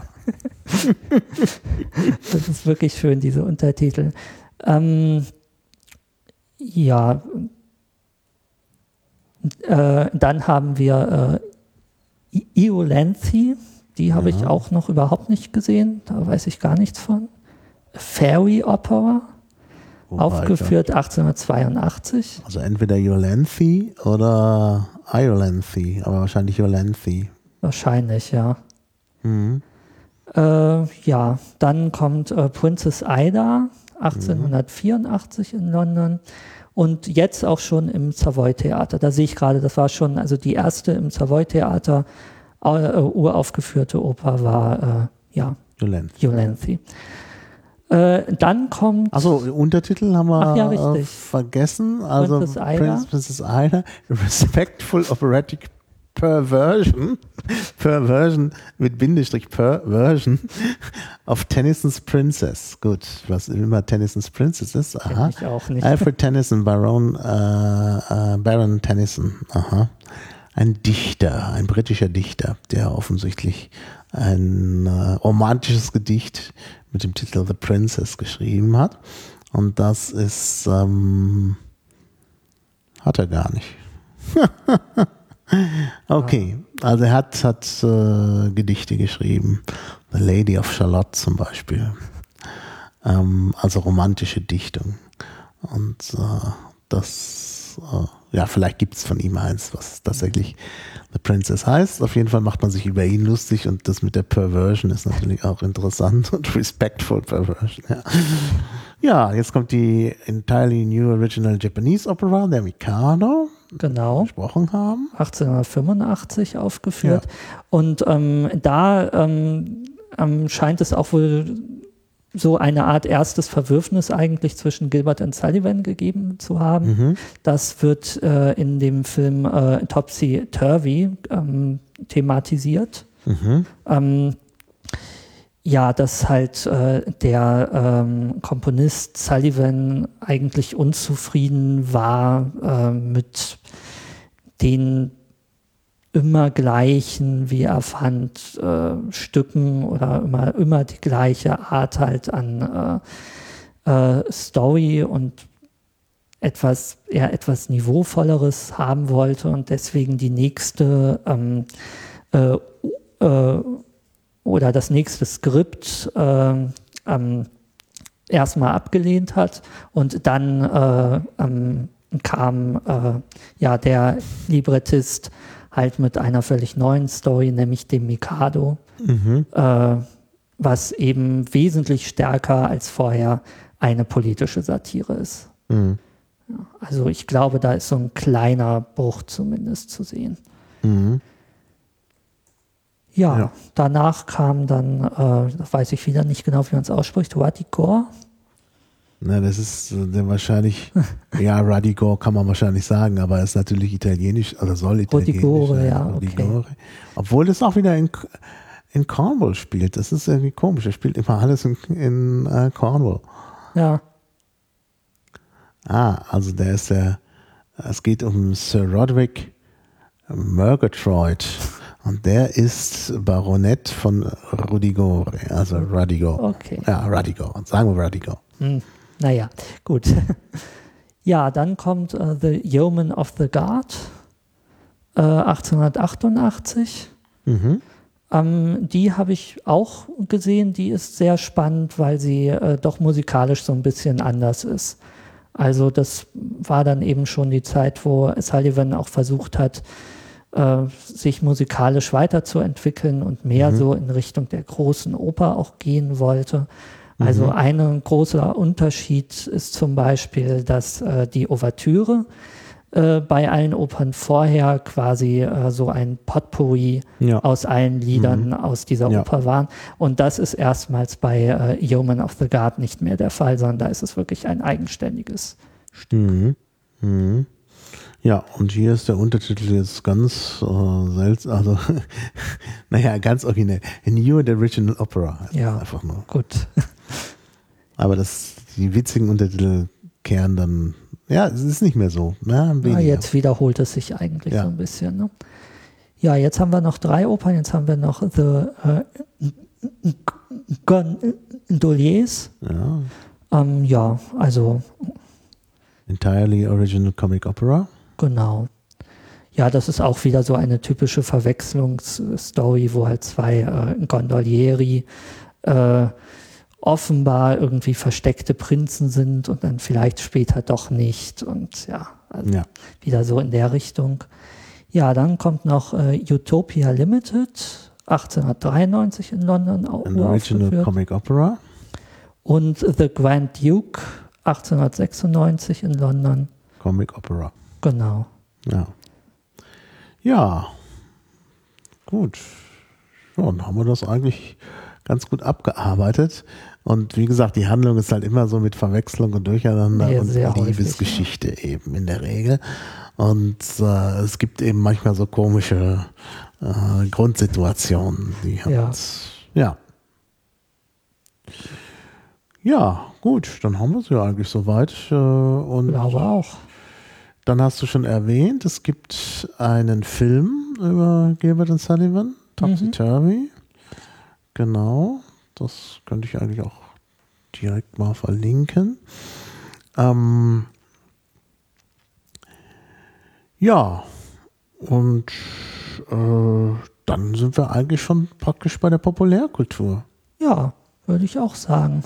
Das ist wirklich schön, diese Untertitel. Ähm, ja, äh, dann haben wir äh, Iolanthe, die habe ja. ich auch noch überhaupt nicht gesehen, da weiß ich gar nichts von. Fairy Opera, oh, aufgeführt Alter. achtzehnhundertzweiundachtzig. Also entweder Iolanthe oder Iolanthe, aber wahrscheinlich Iolanthe. Wahrscheinlich, ja. Mhm. Äh, ja, dann kommt äh, Princess Ida, achtzehnhundertvierundachtzig mhm. in London und jetzt auch schon im Savoy Theater. Da sehe ich gerade, das war schon also die erste im Savoy Theater äh, uraufgeführte Oper war äh, ja, Iolanthe. Iolanthe. Äh, dann kommt... Also Untertitel haben wir Ach ja, äh, richtig. vergessen. Also Princess Ida. Prince, Princess Ida, Respectful Operatic Perversion, Perversion mit Bindestrich Perversion of Tennyson's Princess. Gut, was immer Tennyson's Princess ist. Aha. Ich auch nicht. Alfred Tennyson, Baron, äh, äh, Baron Tennyson. Aha. Ein Dichter, ein britischer Dichter, der offensichtlich ein äh, romantisches Gedicht mit dem Titel The Princess geschrieben hat. Und das ist, ähm, hat er gar nicht. Okay, also er hat, hat äh, Gedichte geschrieben. The Lady of Shalott zum Beispiel. Ähm, also romantische Dichtung. Und äh, das, äh, ja, vielleicht gibt es von ihm eins, was tatsächlich The Princess heißt. Auf jeden Fall macht man sich über ihn lustig und das mit der Perversion ist natürlich auch interessant und respectful Perversion. Ja, ja, jetzt kommt die entirely new original Japanese Opera, der Mikado. Genau. Gesprochen haben. achtzehnhundertfünfundachtzig aufgeführt. Ja. Und ähm, da ähm, ähm, scheint es auch wohl so eine Art erstes Verwürfnis eigentlich zwischen Gilbert und Sullivan gegeben zu haben. Mhm. Das wird äh, in dem Film äh, Topsy Turvy ähm, thematisiert. Mhm. Ähm, ja, dass halt äh, der ähm, Komponist Sullivan eigentlich unzufrieden war äh, mit den immer gleichen, wie er fand, äh, Stücken oder immer, immer die gleiche Art halt an äh, äh, Story und etwas, eher etwas Niveauvolleres haben wollte und deswegen die nächste ähm, äh, äh, oder das nächste Skript äh, ähm, erstmal abgelehnt hat und dann äh, ähm, kam äh, ja der Librettist halt mit einer völlig neuen Story, nämlich dem Mikado, mhm. äh, was eben wesentlich stärker als vorher eine politische Satire ist. Mhm. Ja, also ich glaube, da ist so ein kleiner Bruch zumindest zu sehen. Mhm. Ja, ja, danach kam dann, äh, das weiß ich wieder nicht genau, wie man es ausspricht, Radigor. Na, das ist äh, wahrscheinlich, ja, Radigor kann man wahrscheinlich sagen, aber es ist natürlich italienisch, oder soll italienisch Rodigore, sein. ja, Rodigore. okay. Obwohl das auch wieder in, in Cornwall spielt. Das ist irgendwie komisch. Er spielt immer alles in, in uh, Cornwall. Ja. Ah, also der ist der, es geht um Sir Roderick Murgatroyd. Und der ist Baronet von Rudigore, also Radigor. Okay. Ja, Radigor. Sagen wir Radigor. Hm. Naja, gut. Ja, dann kommt uh, The Yeoman of the Guard, äh, achtzehnhundertachtundachtzig. Mhm. Ähm, die habe ich auch gesehen. Die ist sehr spannend, weil sie äh, doch musikalisch so ein bisschen anders ist. Also das war dann eben schon die Zeit, wo Sullivan auch versucht hat, äh, sich musikalisch weiterzuentwickeln und mehr mhm. so in Richtung der großen Oper auch gehen wollte. Also mhm. ein großer Unterschied ist zum Beispiel, dass äh, die Ouvertüre äh, bei allen Opern vorher quasi äh, so ein Potpourri ja. aus allen Liedern mhm. aus dieser ja. Oper waren. Und das ist erstmals bei äh, Yeoman of the Guard nicht mehr der Fall, sondern da ist es wirklich ein eigenständiges Stück. Mhm. Mhm. Ja, und hier ist der Untertitel jetzt ganz äh, seltsam, also naja, ganz originell. A New and Original Opera. Heißt ja, einfach nur. Gut. Aber das, die witzigen Untertitel kehren dann, ja, es ist nicht mehr so. Ne, ja, jetzt wiederholt es sich eigentlich ja. so ein bisschen. Ne? Ja, jetzt haben wir noch drei Opern. Jetzt haben wir noch The uh, Gondoliers. Ja. Ähm, ja, also Entirely Original Comic Opera. Genau. Ja, das ist auch wieder so eine typische Verwechslungsstory, wo halt zwei äh, Gondolieri äh, offenbar irgendwie versteckte Prinzen sind und dann vielleicht später doch nicht. Und ja, also ja. wieder so in der Richtung. Ja, dann kommt noch äh, Utopia Limited, achtzehnhundertdreiundneunzig in London. An Original Comic Opera. Und The Grand Duke, achtzehnhundertsechsundneunzig in London. Comic Opera. Genau. Ja. Ja. Gut. Ja, dann haben wir das eigentlich ganz gut abgearbeitet. Und wie gesagt, die Handlung ist halt immer so mit Verwechslung und Durcheinander Ja, und sehr Liebesgeschichte häufig, ja. eben in der Regel. Und äh, es gibt eben manchmal so komische äh, Grundsituationen, die halt, Ja. ja. Ja, gut, dann haben wir es ja eigentlich soweit. Äh, und Ich glaube auch. dann hast du schon erwähnt, es gibt einen Film über Gilbert und Sullivan, Topsy Turvy. Genau, das könnte ich eigentlich auch direkt mal verlinken. Ähm, ja, und äh, dann sind wir eigentlich schon praktisch bei der Populärkultur. Ja, würde ich auch sagen.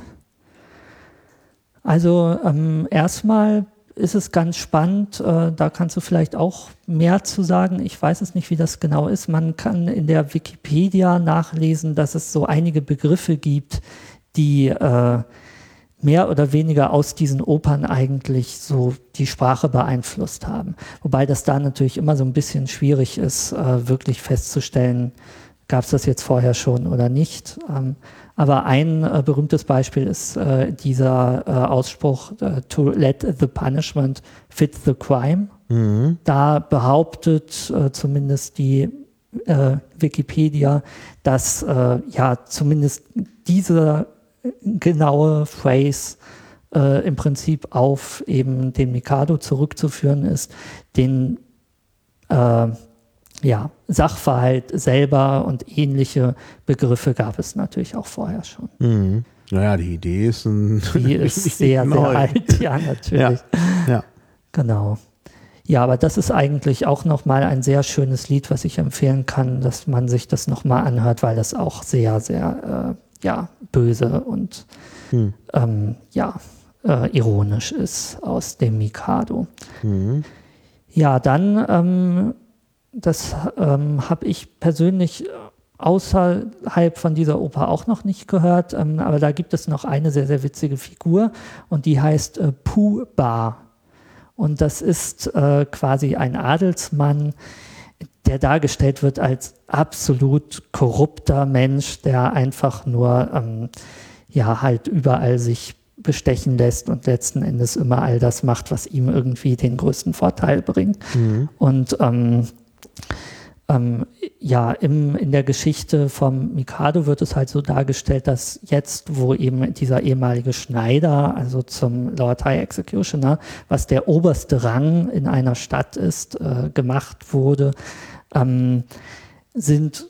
Also ähm, erstmal ist es ganz spannend, äh, da kannst du vielleicht auch mehr zu sagen. Ich weiß es nicht, wie das genau ist. Man kann in der Wikipedia nachlesen, dass es so einige Begriffe gibt, die äh, mehr oder weniger aus diesen Opern eigentlich so die Sprache beeinflusst haben. Wobei das da natürlich immer so ein bisschen schwierig ist, äh, wirklich festzustellen, gab es das jetzt vorher schon oder nicht. Ähm, aber ein äh, berühmtes Beispiel ist äh, dieser äh, Ausspruch, äh, to let the punishment fit the crime. Mhm. Da behauptet äh, zumindest die äh, Wikipedia, dass äh, ja zumindest diese genaue Phrase äh, im Prinzip auf eben den Mikado zurückzuführen ist, den äh, ja, Sachverhalt selber und ähnliche Begriffe gab es natürlich auch vorher schon. Mhm. Naja, die Idee ist ein Die ist sehr, neu. sehr alt, ja, natürlich. Ja, ja. Genau. Ja, aber das ist eigentlich auch nochmal ein sehr schönes Lied, was ich empfehlen kann, dass man sich das nochmal anhört, weil das auch sehr, sehr äh, ja, böse und Hm. ähm, ja, äh, ironisch ist aus dem Mikado. Mhm. Ja, dann ähm, das ähm, habe ich persönlich außerhalb von dieser Oper auch noch nicht gehört, ähm, aber da gibt es noch eine sehr, sehr witzige Figur und die heißt äh, Pooh Bah. Und das ist äh, quasi ein Adelsmann, der dargestellt wird als absolut korrupter Mensch, der einfach nur ähm, ja halt überall sich bestechen lässt und letzten Endes immer all das macht, was ihm irgendwie den größten Vorteil bringt. Mhm. Und ähm, ähm, ja, im, in der Geschichte vom Mikado wird es halt so dargestellt, dass jetzt, wo eben dieser ehemalige Schneider, also zum Lord High Executioner, was der oberste Rang in einer Stadt ist, äh, gemacht wurde, ähm, sind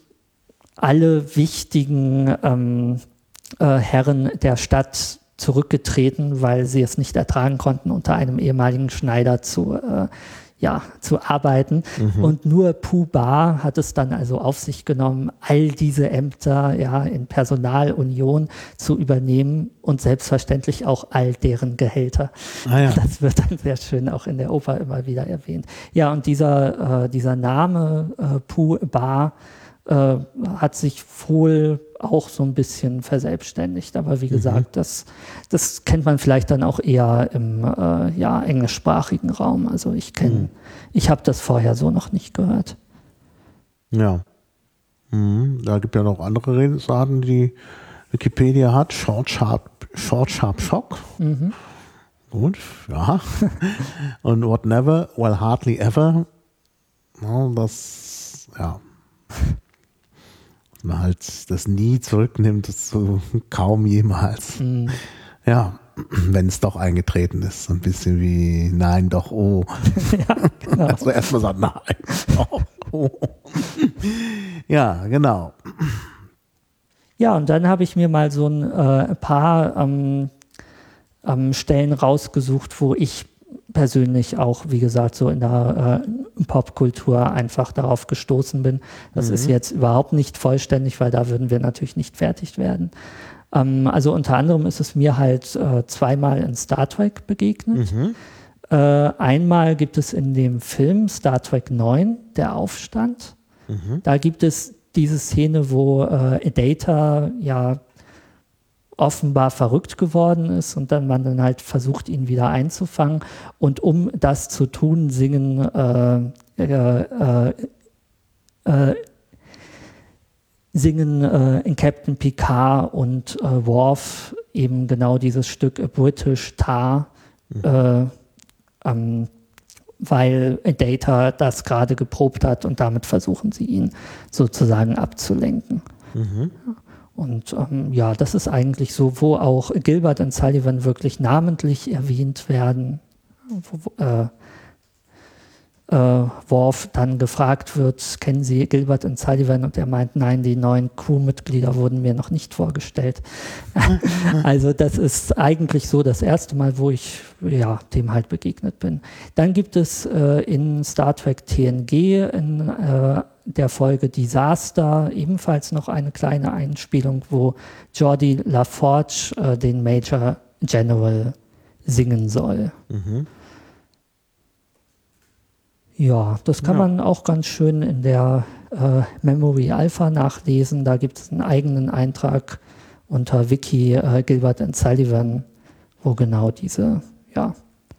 alle wichtigen ähm, äh, Herren der Stadt zurückgetreten, weil sie es nicht ertragen konnten, unter einem ehemaligen Schneider zu äh, ja, zu arbeiten. Mhm. Und nur Pooh Bah hat es dann also auf sich genommen, all diese Ämter ja, in Personalunion zu übernehmen und selbstverständlich auch all deren Gehälter. Ah, ja. Das wird dann sehr schön auch in der Oper immer wieder erwähnt. Ja, und dieser, äh, dieser Name äh, Pooh Bah äh, hat sich wohl auch so ein bisschen verselbstständigt. Aber wie gesagt, mhm. das, das kennt man vielleicht dann auch eher im äh, ja, englischsprachigen Raum. Also ich kenne, mhm. ich habe das vorher so noch nicht gehört. Ja. Mhm. Da gibt ja noch andere Redensarten, die Wikipedia hat. Short, Sharp, Short, Sharp, Shock. Mhm. Gut, ja. Und What Never, Well, Hardly Ever. No, das, ja. Man halt das nie zurücknimmt, das so kaum jemals. Mhm. Ja, wenn es doch eingetreten ist, so ein bisschen wie nein, doch, oh. Ja, genau. Also erstmal sagen, nein, doch, oh. Ja, genau. Ja, und dann habe ich mir mal so ein äh, paar ähm, ähm, Stellen rausgesucht, wo ich persönlich auch, wie gesagt, so in der äh, Popkultur einfach darauf gestoßen bin. Das mhm. ist jetzt überhaupt nicht vollständig, weil da würden wir natürlich nicht fertig werden. Ähm, also unter anderem ist es mir halt äh, zweimal in Star Trek begegnet. Mhm. Äh, einmal gibt es in dem Film Star Trek neun, der Aufstand. Mhm. Da gibt es diese Szene, wo äh, Data ja offenbar verrückt geworden ist und dann man dann halt versucht, ihn wieder einzufangen. Und um das zu tun, singen äh, äh, äh, äh, singen äh, in Captain Picard und äh, Worf eben genau dieses Stück A British Tar, mhm. äh, ähm, weil Data das gerade geprobt hat und damit versuchen sie ihn sozusagen abzulenken. Mhm. Und ähm, ja, das ist eigentlich so, wo auch Gilbert und Sullivan wirklich namentlich erwähnt werden, wo, äh, äh, Worf dann gefragt wird, kennen Sie Gilbert und Sullivan? Und er meint, nein, die neuen Crewmitglieder wurden mir noch nicht vorgestellt. Also das ist eigentlich so das erste Mal, wo ich ja, dem halt begegnet bin. Dann gibt es äh, in Star Trek T N G in äh, der Folge Disaster ebenfalls noch eine kleine Einspielung, wo Geordi LaForge äh, den Major General singen soll. Mhm. Ja, das kann ja. man auch ganz schön in der äh, Memory Alpha nachlesen. Da gibt es einen eigenen Eintrag unter Wiki äh, Gilbert and Sullivan, wo genau diese ja,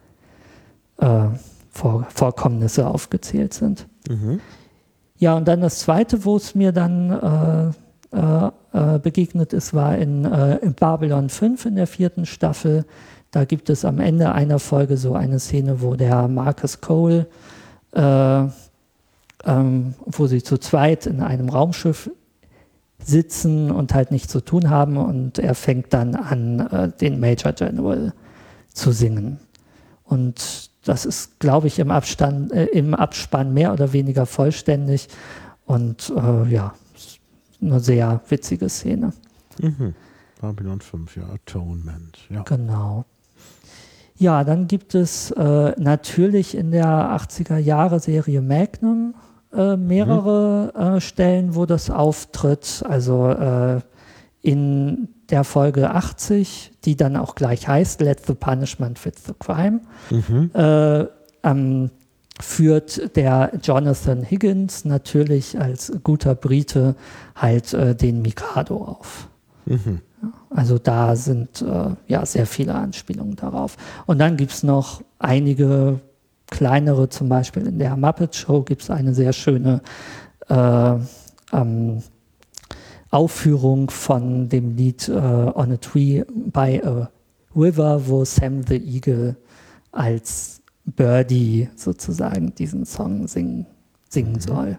äh, Vor Vorkommnisse aufgezählt sind. Mhm. Ja, und dann das Zweite, wo es mir dann äh, äh, begegnet ist, war in, äh, in Babylon fünf in der vierten Staffel. Da gibt es am Ende einer Folge so eine Szene, wo der Marcus Cole Äh, ähm, wo sie zu zweit in einem Raumschiff sitzen und halt nichts zu tun haben und er fängt dann an, äh, den Major General zu singen. Und das ist, glaube ich, im, Abstand, äh, im Abspann mehr oder weniger vollständig und äh, ja, eine sehr witzige Szene. Mhm. Babylon fünf, ja, Atonement. Ja. Genau. Ja, dann gibt es äh, natürlich in der achtziger-Jahre-Serie Magnum äh, mehrere mhm. äh, Stellen, wo das auftritt. Also äh, in der Folge achtzig, die dann auch gleich heißt Let the Punishment Fit the Crime, mhm. äh, ähm, führt der Jonathan Higgins natürlich als guter Brite halt äh, den Mikado auf. Mhm. Also da sind äh, ja sehr viele Anspielungen darauf. Und dann gibt es noch einige kleinere, zum Beispiel in der Muppet Show gibt es eine sehr schöne äh, ähm, Aufführung von dem Lied äh, On a Tree by a River, wo Sam the Eagle als Birdie sozusagen diesen Song singen, singen mhm. soll.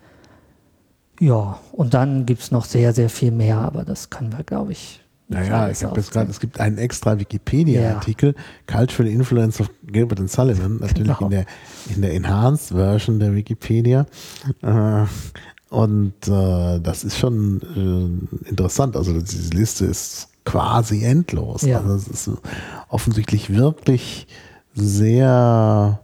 Ja, und dann gibt es noch sehr, sehr viel mehr, aber das können wir, glaube ich, nicht Naja, ich habe jetzt gerade, es gibt einen extra Wikipedia-Artikel, ja. Cultural Influence of Gilbert and Sullivan, natürlich genau. in der in der Enhanced Version der Wikipedia. Äh, und äh, das ist schon äh, interessant. Also diese Liste ist quasi endlos. Ja. Also es ist offensichtlich wirklich sehr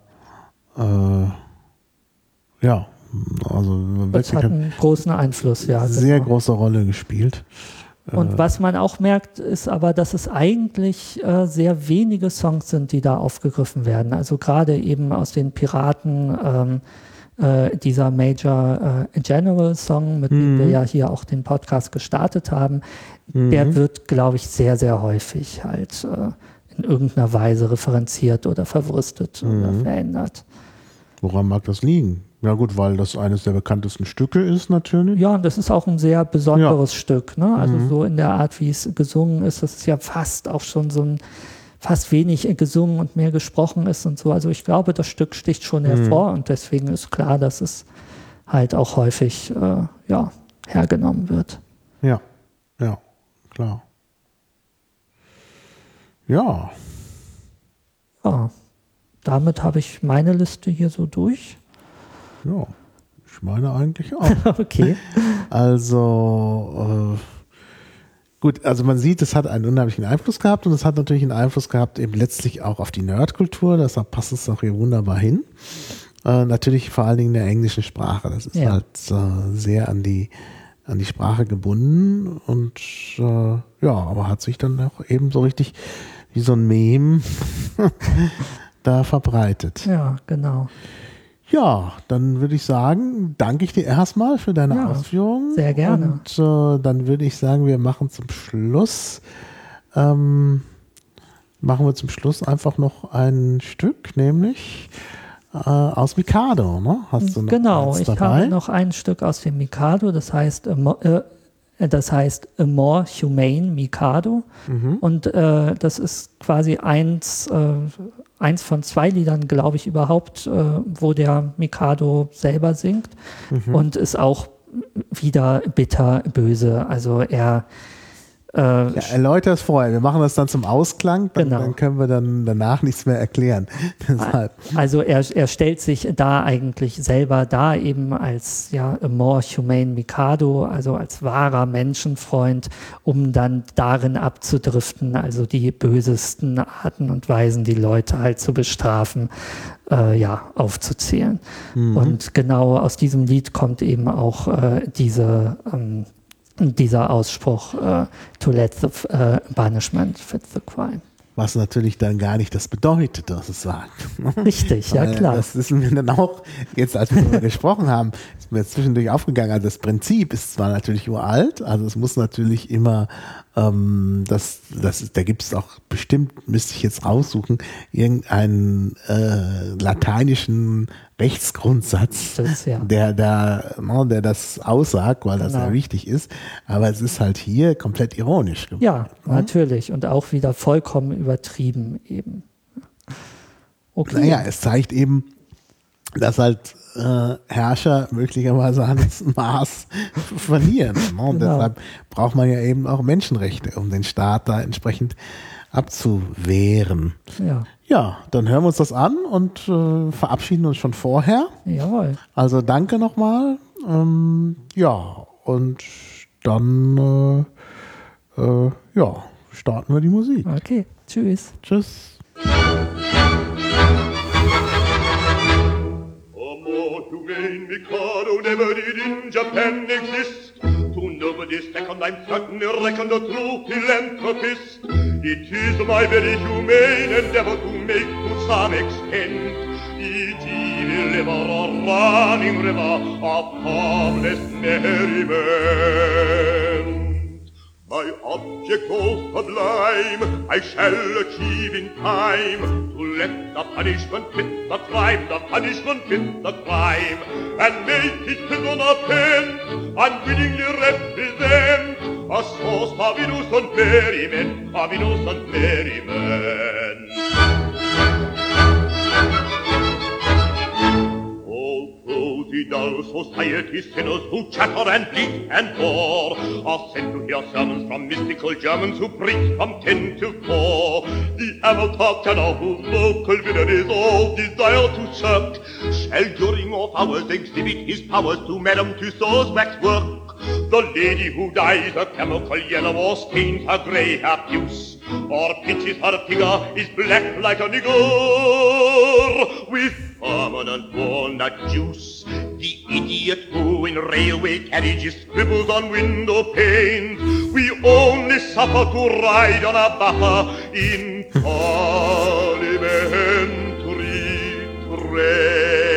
äh, ja. Also das hat einen großen Einfluss, ja. Sehr genau. große Rolle gespielt. Und was man auch merkt, ist aber, dass es eigentlich äh, sehr wenige Songs sind, die da aufgegriffen werden. Also gerade eben aus den Piraten ähm, äh, dieser Major äh, General Song, mit mhm. dem wir ja hier auch den Podcast gestartet haben, mhm. der wird, glaube ich, sehr, sehr häufig halt äh, in irgendeiner Weise referenziert oder verwurstet mhm. oder verändert. Woran mag das liegen? Ja gut, weil das eines der bekanntesten Stücke ist natürlich. Ja, und das ist auch ein sehr besonderes ja. Stück. Ne? Also mhm. so in der Art, wie es gesungen ist, das ist ja fast auch schon so ein, fast wenig gesungen und mehr gesprochen ist und so. Also ich glaube, das Stück sticht schon mhm. hervor und deswegen ist klar, dass es halt auch häufig äh, ja, hergenommen wird. Ja, ja, klar. Ja. Ja, damit habe ich meine Liste hier so durch. Ja, ich meine eigentlich auch. Okay. Also, äh, gut, also man sieht, es hat einen unheimlichen Einfluss gehabt und es hat natürlich einen Einfluss gehabt eben letztlich auch auf die Nerdkultur, deshalb passt es auch hier wunderbar hin. Äh, natürlich vor allen Dingen in der englischen Sprache, das ist ja. halt äh, sehr an die, an die Sprache gebunden und äh, ja, aber hat sich dann auch eben so richtig wie so ein Meme da verbreitet. Ja, genau. Ja, dann würde ich sagen, danke ich dir erstmal für deine ja, Ausführungen. Sehr gerne. Und äh, dann würde ich sagen, wir machen zum Schluss, ähm, machen wir zum Schluss einfach noch ein Stück, nämlich äh, aus Mikado, ne? Hast du noch genau, eins ich dabei? habe noch ein Stück aus dem Mikado, das heißt A, Mo- äh, Das heißt A More Humane Mikado. Mhm. Und äh, das ist quasi eins, äh, eins von zwei Liedern, glaube ich, überhaupt, äh, wo der Mikado selber singt. Mhm. Und ist auch wieder bitterböse. Also er Ja, erläuter es vorher. Wir machen das dann zum Ausklang, dann, genau. dann können wir dann danach nichts mehr erklären. Deshalb. Also er, er stellt sich da eigentlich selber dar, eben als ja, a more humane Mikado, also als wahrer Menschenfreund, um dann darin abzudriften, also die bösesten Arten und Weisen, die Leute halt zu bestrafen, äh, ja, aufzuzählen. Mhm. Und genau aus diesem Lied kommt eben auch äh, diese ähm, dieser Ausspruch, uh, to let the uh, banishment fit the crime. Was natürlich dann gar nicht das bedeutet, was es sagt. Richtig, ja klar. Das wissen wir dann auch, jetzt als wir darüber gesprochen haben, ist mir jetzt zwischendurch aufgegangen. Also das Prinzip ist zwar natürlich uralt, also es muss natürlich immer, ähm, das, das, da gibt es auch bestimmt, müsste ich jetzt raussuchen, irgendeinen äh, lateinischen Rechtsgrundsatz, das, ja. der, da, no, der das aussagt, weil das genau. ja wichtig ist. Aber es ist halt hier komplett ironisch geworden. Ja, natürlich. Und auch wieder vollkommen übertrieben eben. Okay. Naja, es zeigt eben, dass halt äh, Herrscher möglicherweise ans Maß verlieren. Ne? Und genau. deshalb braucht man ja eben auch Menschenrechte, um den Staat da entsprechend abzuwehren. Ja. Ja, dann hören wir uns das an und äh, verabschieden uns schon vorher. Jawohl. Also danke nochmal. Ähm, ja, und dann äh, äh, ja, starten wir die Musik. Okay, tschüss. Tschüss. Humane Mikado never did in Japan exist. To nobody's second, I'm certainly reckoned a true philanthropist. It is my very humane endeavor to make to some extent each evil river a running river of harmless merriment. My object was sublime, I shall achieve in time to let the punishment fit the crime, the punishment fit the crime, and make it prisoner pen, unwillingly represent a source of innocent merriment, of innocent merriment. The dull society sinners who chatter and bleat and bore are sent to hear sermons from mystical Germans who preach from ten till four. The avatar tenor whose vocal villainies all desire to shirk shall during off hours exhibit his powers to Madame Tussauds waxwork. The lady who dyes her chemical yellow or stains her grey hair puce or pitches her figure is black like a nigger with permanent walnut juice. The idiot who in railway carriages scribbles on window panes. We only suffer to ride on a buffer in parliamentary trains.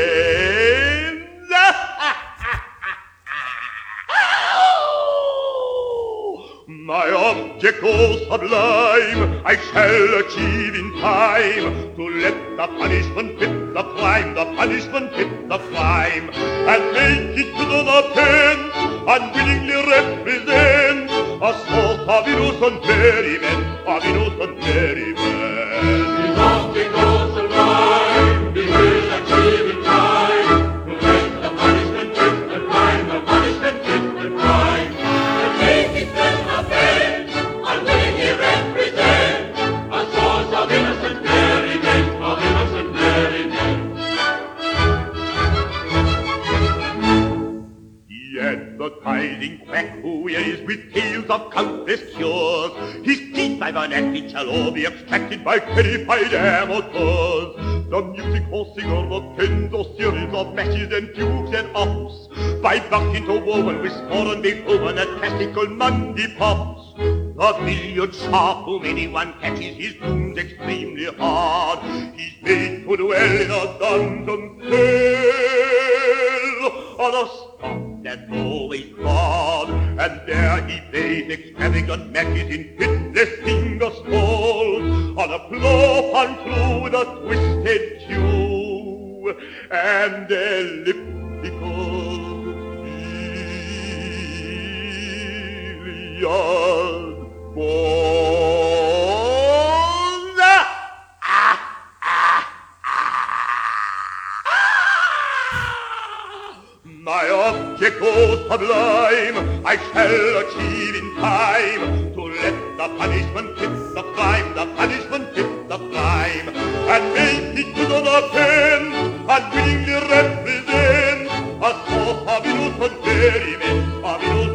My object was sublime, I shall achieve in time to let the punishment fit the crime, the punishment fit the crime, and make it to the pen, unwillingly represent a sort of innocent merriment, of innocent merriment. His object was sublime, he will achieve in time to let the punishment fit the crime, the punishment fit the crime, and make it to the pen, unwillingly represent a source of innocent merriment, of innocent merriment. The advertising quack who wearies with tales of countless cures, his teeth by vernacular shall all be extracted by terrified amateurs. The music hall singer of tens or series of matches and fugues and ups, by buck interwoven with foreign Beethoven and classical Monday pops. The billiard sharp whom anyone catches his tunes extremely hard, he's made to dwell in a dungeon cell on a spot that's always barred, and there he plays extravagant matches in pitless finger stalls on a floor punched through with a twisted cue and elliptical. beyond. My object was sublime, I shall achieve in time, to let the punishment fit the crime, the punishment fit the crime, and make it to the pen, and willingly represent a so fabulous experiment, fabulous